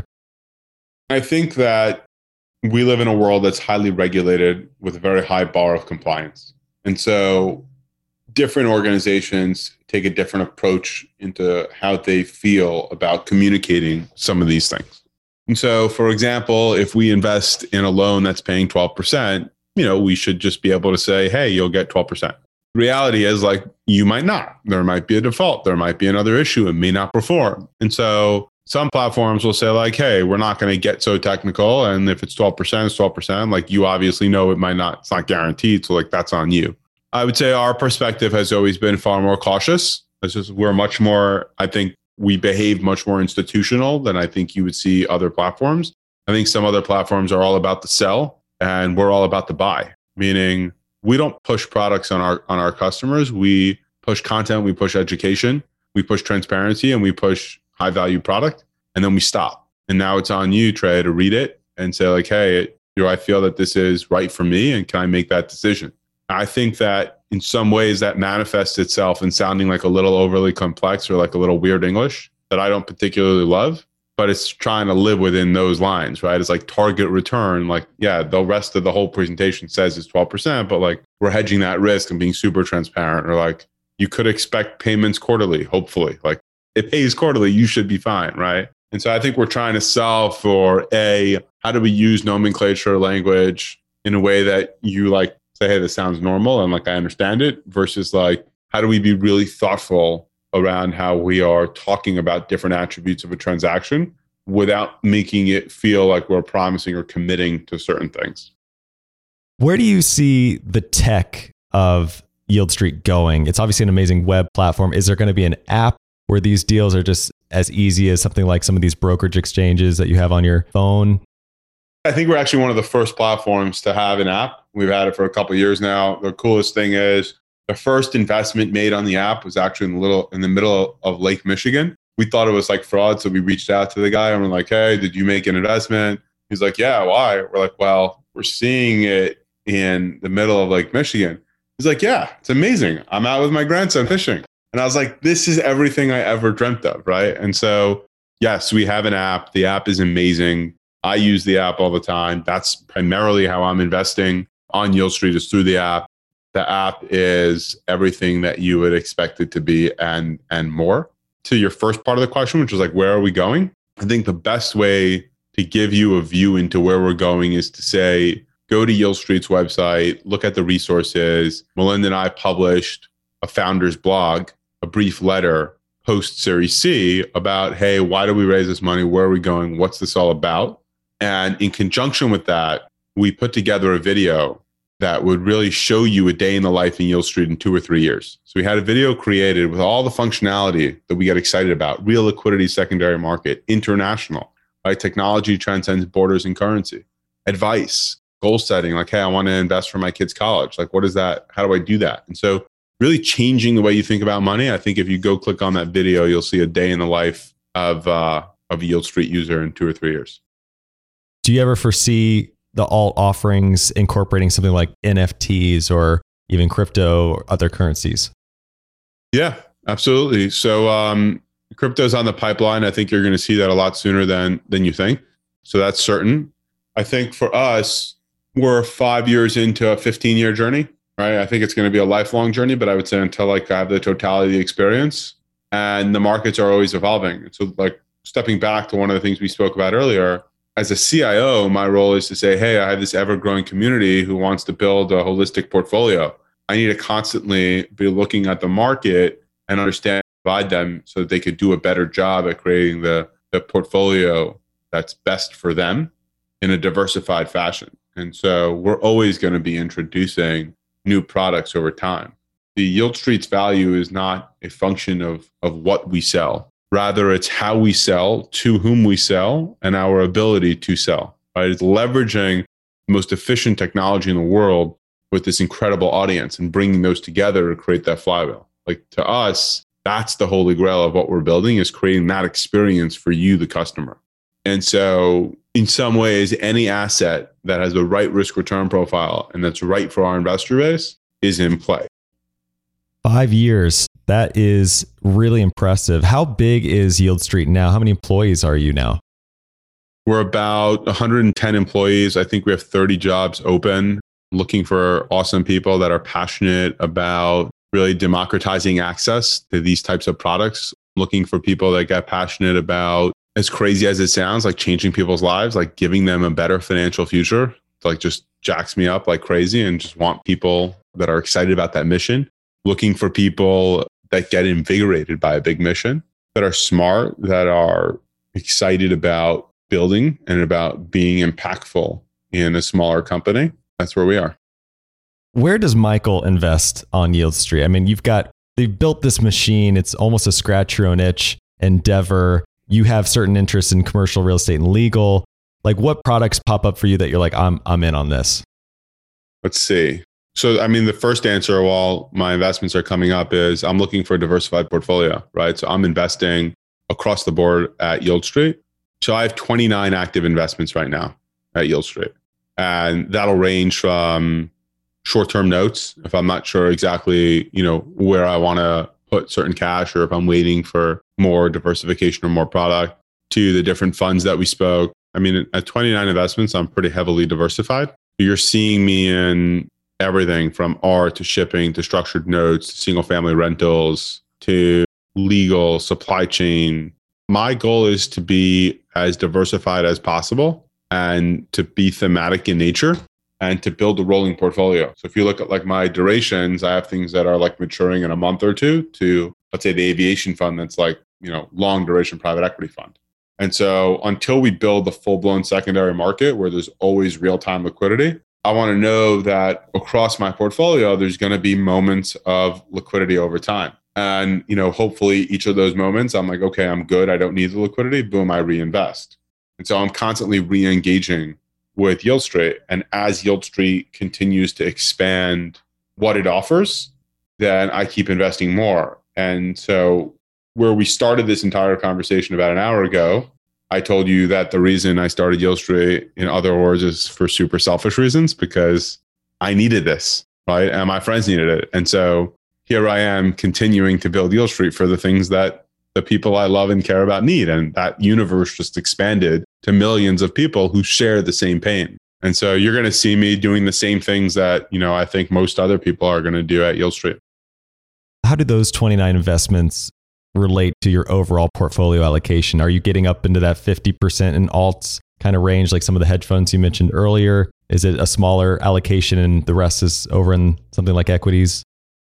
I think that we live in a world that's highly regulated with a very high bar of compliance. And so different organizations take a different approach into how they feel about communicating some of these things. And so, for example, if we invest in a loan that's paying 12%, we should just be able to say, hey, you'll get 12%. The reality is you might not. There might be a default. There might be another issue. It may not perform. And so some platforms will say hey, we're not going to get so technical. And if it's 12%, it's 12%. You obviously know it might not, it's not guaranteed. So that's on you. I would say our perspective has always been far more cautious. We're much more, I think we behave much more institutional than I think you would see other platforms. I think some other platforms are all about the sell and we're all about the buy, meaning we don't push products on our customers. We push content, we push education, we push transparency, and we push high value product, and then we stop. And now it's on you, Trey, to read it and say hey, do I feel that this is right for me, and can I make that decision? I think that in some ways that manifests itself in sounding a little overly complex or a little weird English that I don't particularly love. but it's trying to live within those lines, right? It's like target return. Like, yeah, the rest of the whole presentation says it's 12%, but like we're hedging that risk and being super transparent. Or like you could expect payments quarterly, hopefully. Like it pays quarterly, you should be fine, right? And so I think we're trying to solve for how do we use nomenclature language in a way that you like say, hey, this sounds normal and like I understand it, versus like, how do we be really thoughtful around how we are talking about different attributes of a transaction without making it feel like we're promising or committing to certain things. Where do you see the tech of Yield Street going? It's obviously an amazing web platform. Is there going to be an app where these deals are just as easy as something like some of these brokerage exchanges that you have on your phone? I think we're actually one of the first platforms to have an app. We've had it for a couple of years now. The coolest thing is the first investment made on the app was actually in the middle of Lake Michigan. We thought it was like fraud, so we reached out to the guy and we're like, hey, did you make an investment? He's like, yeah, why? We're like, well, we're seeing it in the middle of Lake Michigan. He's like, yeah, it's amazing. I'm out with my grandson fishing. And I was like, this is everything I ever dreamt of, right? And so, yes, we have an app. The app is amazing. I use the app all the time. That's primarily how I'm investing on Yield Street, is through the app. The app is everything that you would expect it to be and more. To your first part of the question, which was like, where are we going? I think the best way to give you a view into where we're going is to say, go to Yield Street's website, look at the resources. Melinda and I published a founder's blog, a brief letter post Series C about, hey, why do we raise this money? Where are we going? What's this all about? And in conjunction with that, we put together a video that would really show you a day in the life in Yield Street in 2 or 3 years. So we had a video created with all the functionality that we get excited about: real liquidity, secondary market, international, right? Technology transcends borders and currency, advice, goal setting, like, hey, I want to invest for my kid's college. Like, what is that? How do I do that? And so really changing the way you think about money. I think if you go click on that video, you'll see a day in the life of a Yield Street user in 2 or 3 years. Do you ever foresee the alt offerings incorporating something like NFTs or even crypto or other currencies? Yeah, absolutely. So crypto's on the pipeline. I think you're going to see that a lot sooner than you think. So that's certain. I think for us, we're 5 years into a 15-year journey, right? I think it's going to be a lifelong journey, but I would say until like I have the totality of the experience, and the markets are always evolving. So like stepping back to one of the things we spoke about earlier, as a CIO, my role is to say, hey, I have this ever-growing community who wants to build a holistic portfolio. I need to constantly be looking at the market and understand, provide them so that they could do a better job at creating the portfolio that's best for them in a diversified fashion. And so we're always going to be introducing new products over time. The Yield Street's value is not a function of what we sell. Rather, it's how we sell, to whom we sell, and our ability to sell. Right? It's leveraging the most efficient technology in the world with this incredible audience and bringing those together to create that flywheel. Like, to us, that's the holy grail of what we're building, is creating that experience for you, the customer. And so in some ways, any asset that has the right risk return profile and that's right for our investor base is in play. 5 years. That is really impressive. How big is Yield Street now? How many employees are you now? We're about 110 employees. I think we have 30 jobs open, looking for awesome people that are passionate about really democratizing access to these types of products, looking for people that get passionate about, as crazy as it sounds, like changing people's lives, like giving them a better financial future. Like, just jacks me up like crazy, and just want people that are excited about that mission. Looking for people that get invigorated by a big mission, that are smart, that are excited about building and about being impactful in a smaller company. That's where we are. Where does Michael invest on Yield Street? I mean, they've built this machine. It's almost a scratch your own itch endeavor. You have certain interests in commercial real estate and legal. Like, what products pop up for you that you're like, I'm in on this? Let's see. So, I mean, the first answer while my investments are coming up is I'm looking for a diversified portfolio, right? So I'm investing across the board at Yield Street. So I have 29 active investments right now at Yield Street. And that'll range from short-term notes, if I'm not sure exactly, where I want to put certain cash, or if I'm waiting for more diversification or more product. to the different funds that we spoke. I mean, at 29 investments, I'm pretty heavily diversified. You're seeing me in everything from art to shipping to structured notes to single family rentals to legal, supply chain. My goal is to be as diversified as possible and to be thematic in nature and to build a rolling portfolio. So if you look at like my durations, I have things that are like maturing in a month or two to, let's say, the aviation fund that's like, long duration private equity fund. And so until we build the full-blown secondary market where there's always real-time liquidity, I want to know that across my portfolio, there's going to be moments of liquidity over time. And, hopefully each of those moments, I'm like, okay, I'm good. I don't need the liquidity. Boom, I reinvest. And so I'm constantly re-engaging with Yieldstreet. And as Yieldstreet continues to expand what it offers, then I keep investing more. And so where we started this entire conversation about an hour ago, I told you that the reason I started Yieldstreet, in other words, is for super selfish reasons, because I needed this, right? And my friends needed it. And so here I am continuing to build Yieldstreet for the things that the people I love and care about need. And that universe just expanded to millions of people who share the same pain. And so you're going to see me doing the same things that, I think most other people are going to do at Yieldstreet. How do those 29 investments relate to your overall portfolio allocation? Are you getting up into that 50% in alts kind of range, like some of the hedge funds you mentioned earlier? Is it a smaller allocation and the rest is over in something like equities?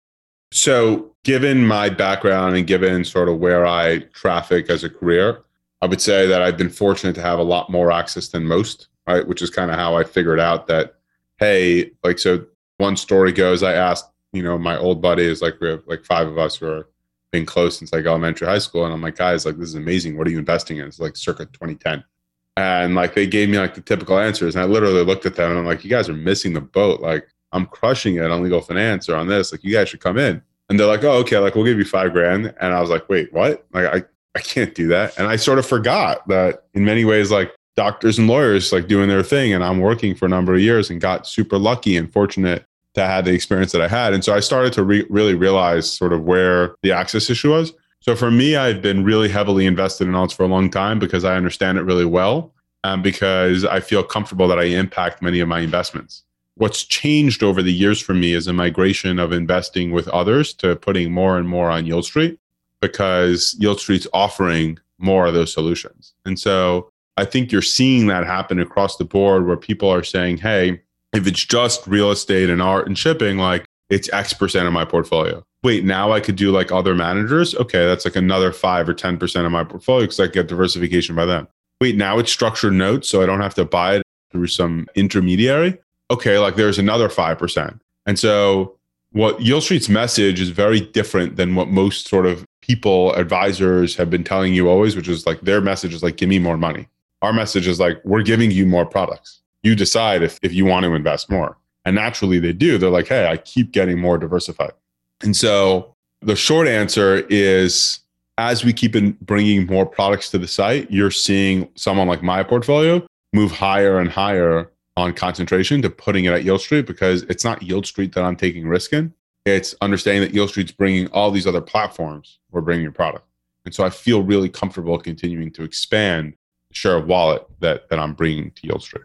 So given my background and given sort of where I traffic as a career, I would say that I've been fortunate to have a lot more access than most, right? Which is kind of how I figured out that, hey, like, so one story goes, I asked, my old buddies, like we have like 5 of us who are been close since like elementary, high school. And I'm like, guys, like, this is amazing. What are you investing in? It's like circa 2010. And like, they gave me like the typical answers. And I literally looked at them and I'm like, you guys are missing the boat. Like, I'm crushing it on legal finance or on this. Like, you guys should come in. And they're like, oh, okay. Like, we'll give you $5,000. And I was like, wait, what? Like, I can't do that. And I sort of forgot that in many ways, like doctors and lawyers, like doing their thing. And I'm working for a number of years and got super lucky and fortunate to have the experience that I had. And so I started to really realize sort of where the access issue was. So for me, I've been really heavily invested in alts for a long time because I understand it really well and because I feel comfortable that I impact many of my investments. What's changed over the years for me is a migration of investing with others to putting more and more on Yieldstreet because Yieldstreet's offering more of those solutions. And so I think you're seeing that happen across the board where people are saying, hey, if it's just real estate and art and shipping, like it's X% of my portfolio. Wait, now I could do like other managers. Okay, that's like another 5 or 10% of my portfolio because I get diversification by them. Wait, now it's structured notes, so I don't have to buy it through some intermediary. Okay, like there's another 5%. And so what Yieldstreet's message is very different than what most sort of people, advisors have been telling you always, which is like their message is like, give me more money. Our message is like, we're giving you more products. You decide if you want to invest more. And naturally they do. They're like, hey, I keep getting more diversified. And so the short answer is as we keep bringing more products to the site, you're seeing someone like my portfolio move higher and higher on concentration to putting it at Yieldstreet because it's not Yieldstreet that I'm taking risk in. It's understanding that Yieldstreet's bringing all these other platforms. We're bringing your product. And so I feel really comfortable continuing to expand the share of wallet that I'm bringing to Yieldstreet.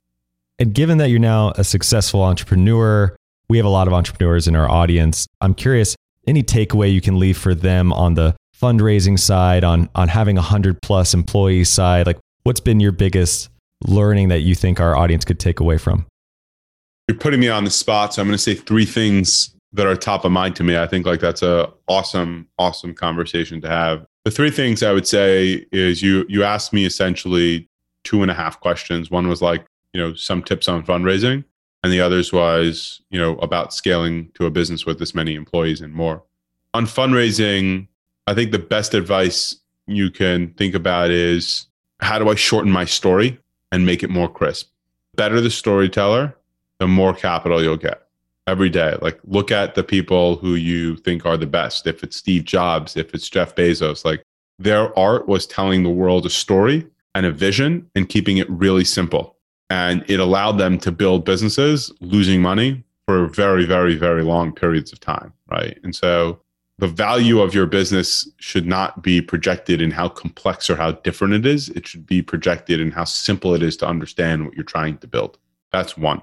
And given that you're now a successful entrepreneur, we have a lot of entrepreneurs in our audience. I'm curious, any takeaway you can leave for them on the fundraising side, on having 100+ employees side? Like, what's been your biggest learning that you think our audience could take away from? You're putting me on the spot, so I'm going to say 3 things that are top of mind to me. I think like that's a awesome conversation to have. The 3 things I would say is you asked me essentially 2.5 questions. One was like, some tips on fundraising. And the others was, about scaling to a business with this many employees and more. On fundraising, I think the best advice you can think about is how do I shorten my story and make it more crisp? Better the storyteller, the more capital you'll get every day. Like look at the people who you think are the best. If it's Steve Jobs, if it's Jeff Bezos, like their art was telling the world a story and a vision and keeping it really simple. And it allowed them to build businesses losing money for very, very, very long periods of time, right? And so the value of your business should not be projected in how complex or how different it is. It should be projected in how simple it is to understand what you're trying to build. That's one.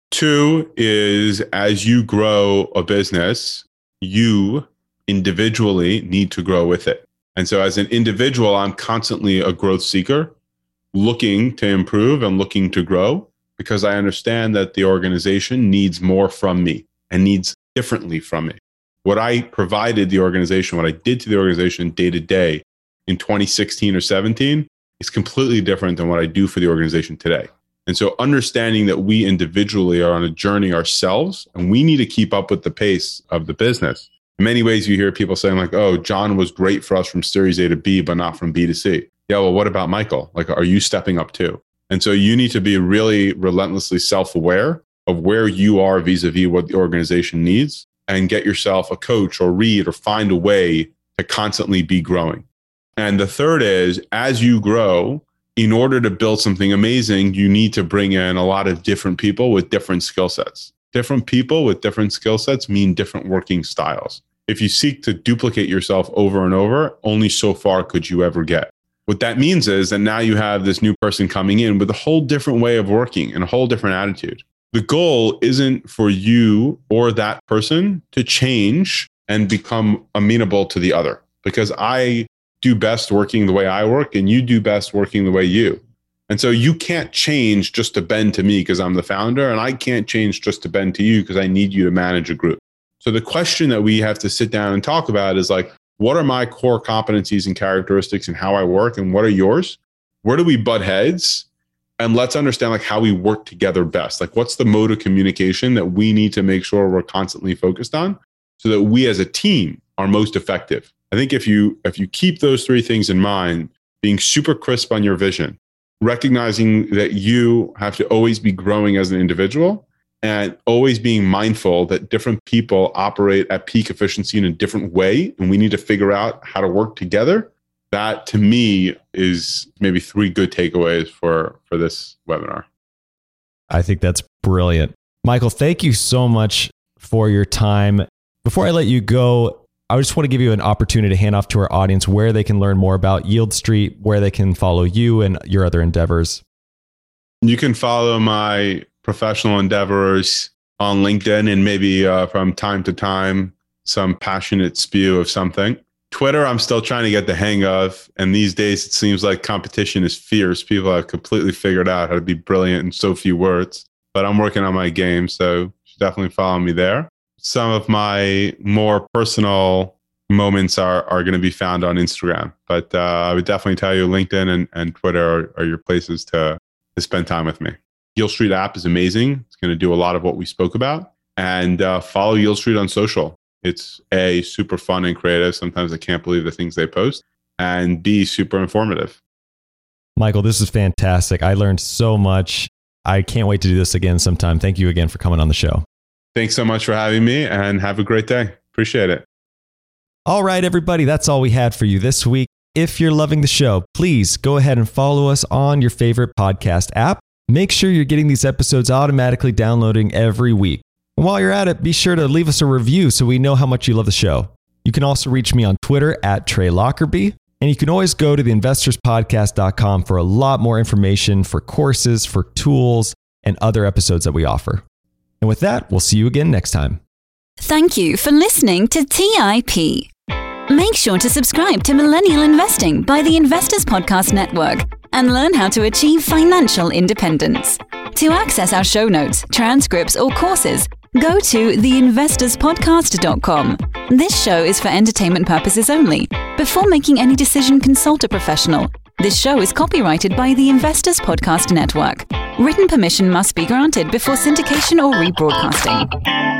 Two is, as you grow a business, you individually need to grow with it. And so as an individual, I'm constantly a growth seeker, looking to improve and looking to grow, because I understand that the organization needs more from me and needs differently from me. What I provided the organization, what I did to the organization day to day in 2016 or 17 is completely different than what I do for the organization today. And so understanding that we individually are on a journey ourselves and we need to keep up with the pace of the business. In many ways, you hear people saying like, oh, John was great for us from Series A to B, but not from B to C. Yeah, well, what about Michael? Like, are you stepping up too? And so you need to be really relentlessly self-aware of where you are vis-a-vis what the organization needs, and get yourself a coach or read or find a way to constantly be growing. And the third is, as you grow, in order to build something amazing, you need to bring in a lot of different people with different skill sets. Different people with different skill sets mean different working styles. If you seek to duplicate yourself over and over, only so far could you ever get. What that means is that now you have this new person coming in with a whole different way of working and a whole different attitude. The goal isn't for you or that person to change and become amenable to the other, because I do best working the way I work and you do best working the way you. And so you can't change just to bend to me because I'm the founder, and I can't change just to bend to you because I need you to manage a group. So the question that we have to sit down and talk about is like, what are my core competencies and characteristics and how I work, and what are yours? Where do we butt heads? And let's understand like how we work together best. Like, what's the mode of communication that we need to make sure we're constantly focused on so that we as a team are most effective? I think if you keep those three things in mind, being super crisp on your vision, recognizing that you have to always be growing as an individual, and always being mindful that different people operate at peak efficiency in a different way, and we need to figure out how to work together. That, to me, is maybe three good takeaways for this webinar. I think that's brilliant. Michael, thank you so much for your time. Before I let you go, I just want to give you an opportunity to hand off to our audience where they can learn more about Yieldstreet, where they can follow you and your other endeavors. You can follow my professional endeavors on LinkedIn, and maybe from time to time, some passionate spew of something. Twitter, I'm still trying to get the hang of. And these days, it seems like competition is fierce. People have completely figured out how to be brilliant in so few words. But I'm working on my game, so you should definitely follow me there. Some of my more personal moments are going to be found on Instagram. But I would definitely tell you LinkedIn and Twitter are your places to spend time with me. Yieldstreet app is amazing. It's going to do a lot of what we spoke about. And follow Yieldstreet on social. It's A, super fun and creative. Sometimes I can't believe the things they post. And B, super informative. Michael, this is fantastic. I learned so much. I can't wait to do this again sometime. Thank you again for coming on the show. Thanks so much for having me, and have a great day. Appreciate it. All right, everybody. That's all we had for you this week. If you're loving the show, please go ahead and follow us on your favorite podcast app. Make sure you're getting these episodes automatically downloading every week. And while you're at it, be sure to leave us a review so we know how much you love the show. You can also reach me on Twitter at Trey Lockerbie. And you can always go to theinvestorspodcast.com for a lot more information, for courses, for tools, and other episodes that we offer. And with that, we'll see you again next time. Thank you for listening to TIP. Make sure to subscribe to Millennial Investing by the Investors Podcast Network and learn how to achieve financial independence. To access our show notes, transcripts, or courses, go to theinvestorspodcast.com. This show is for entertainment purposes only. Before making any decision, consult a professional. This show is copyrighted by the Investors Podcast Network. Written permission must be granted before syndication or rebroadcasting.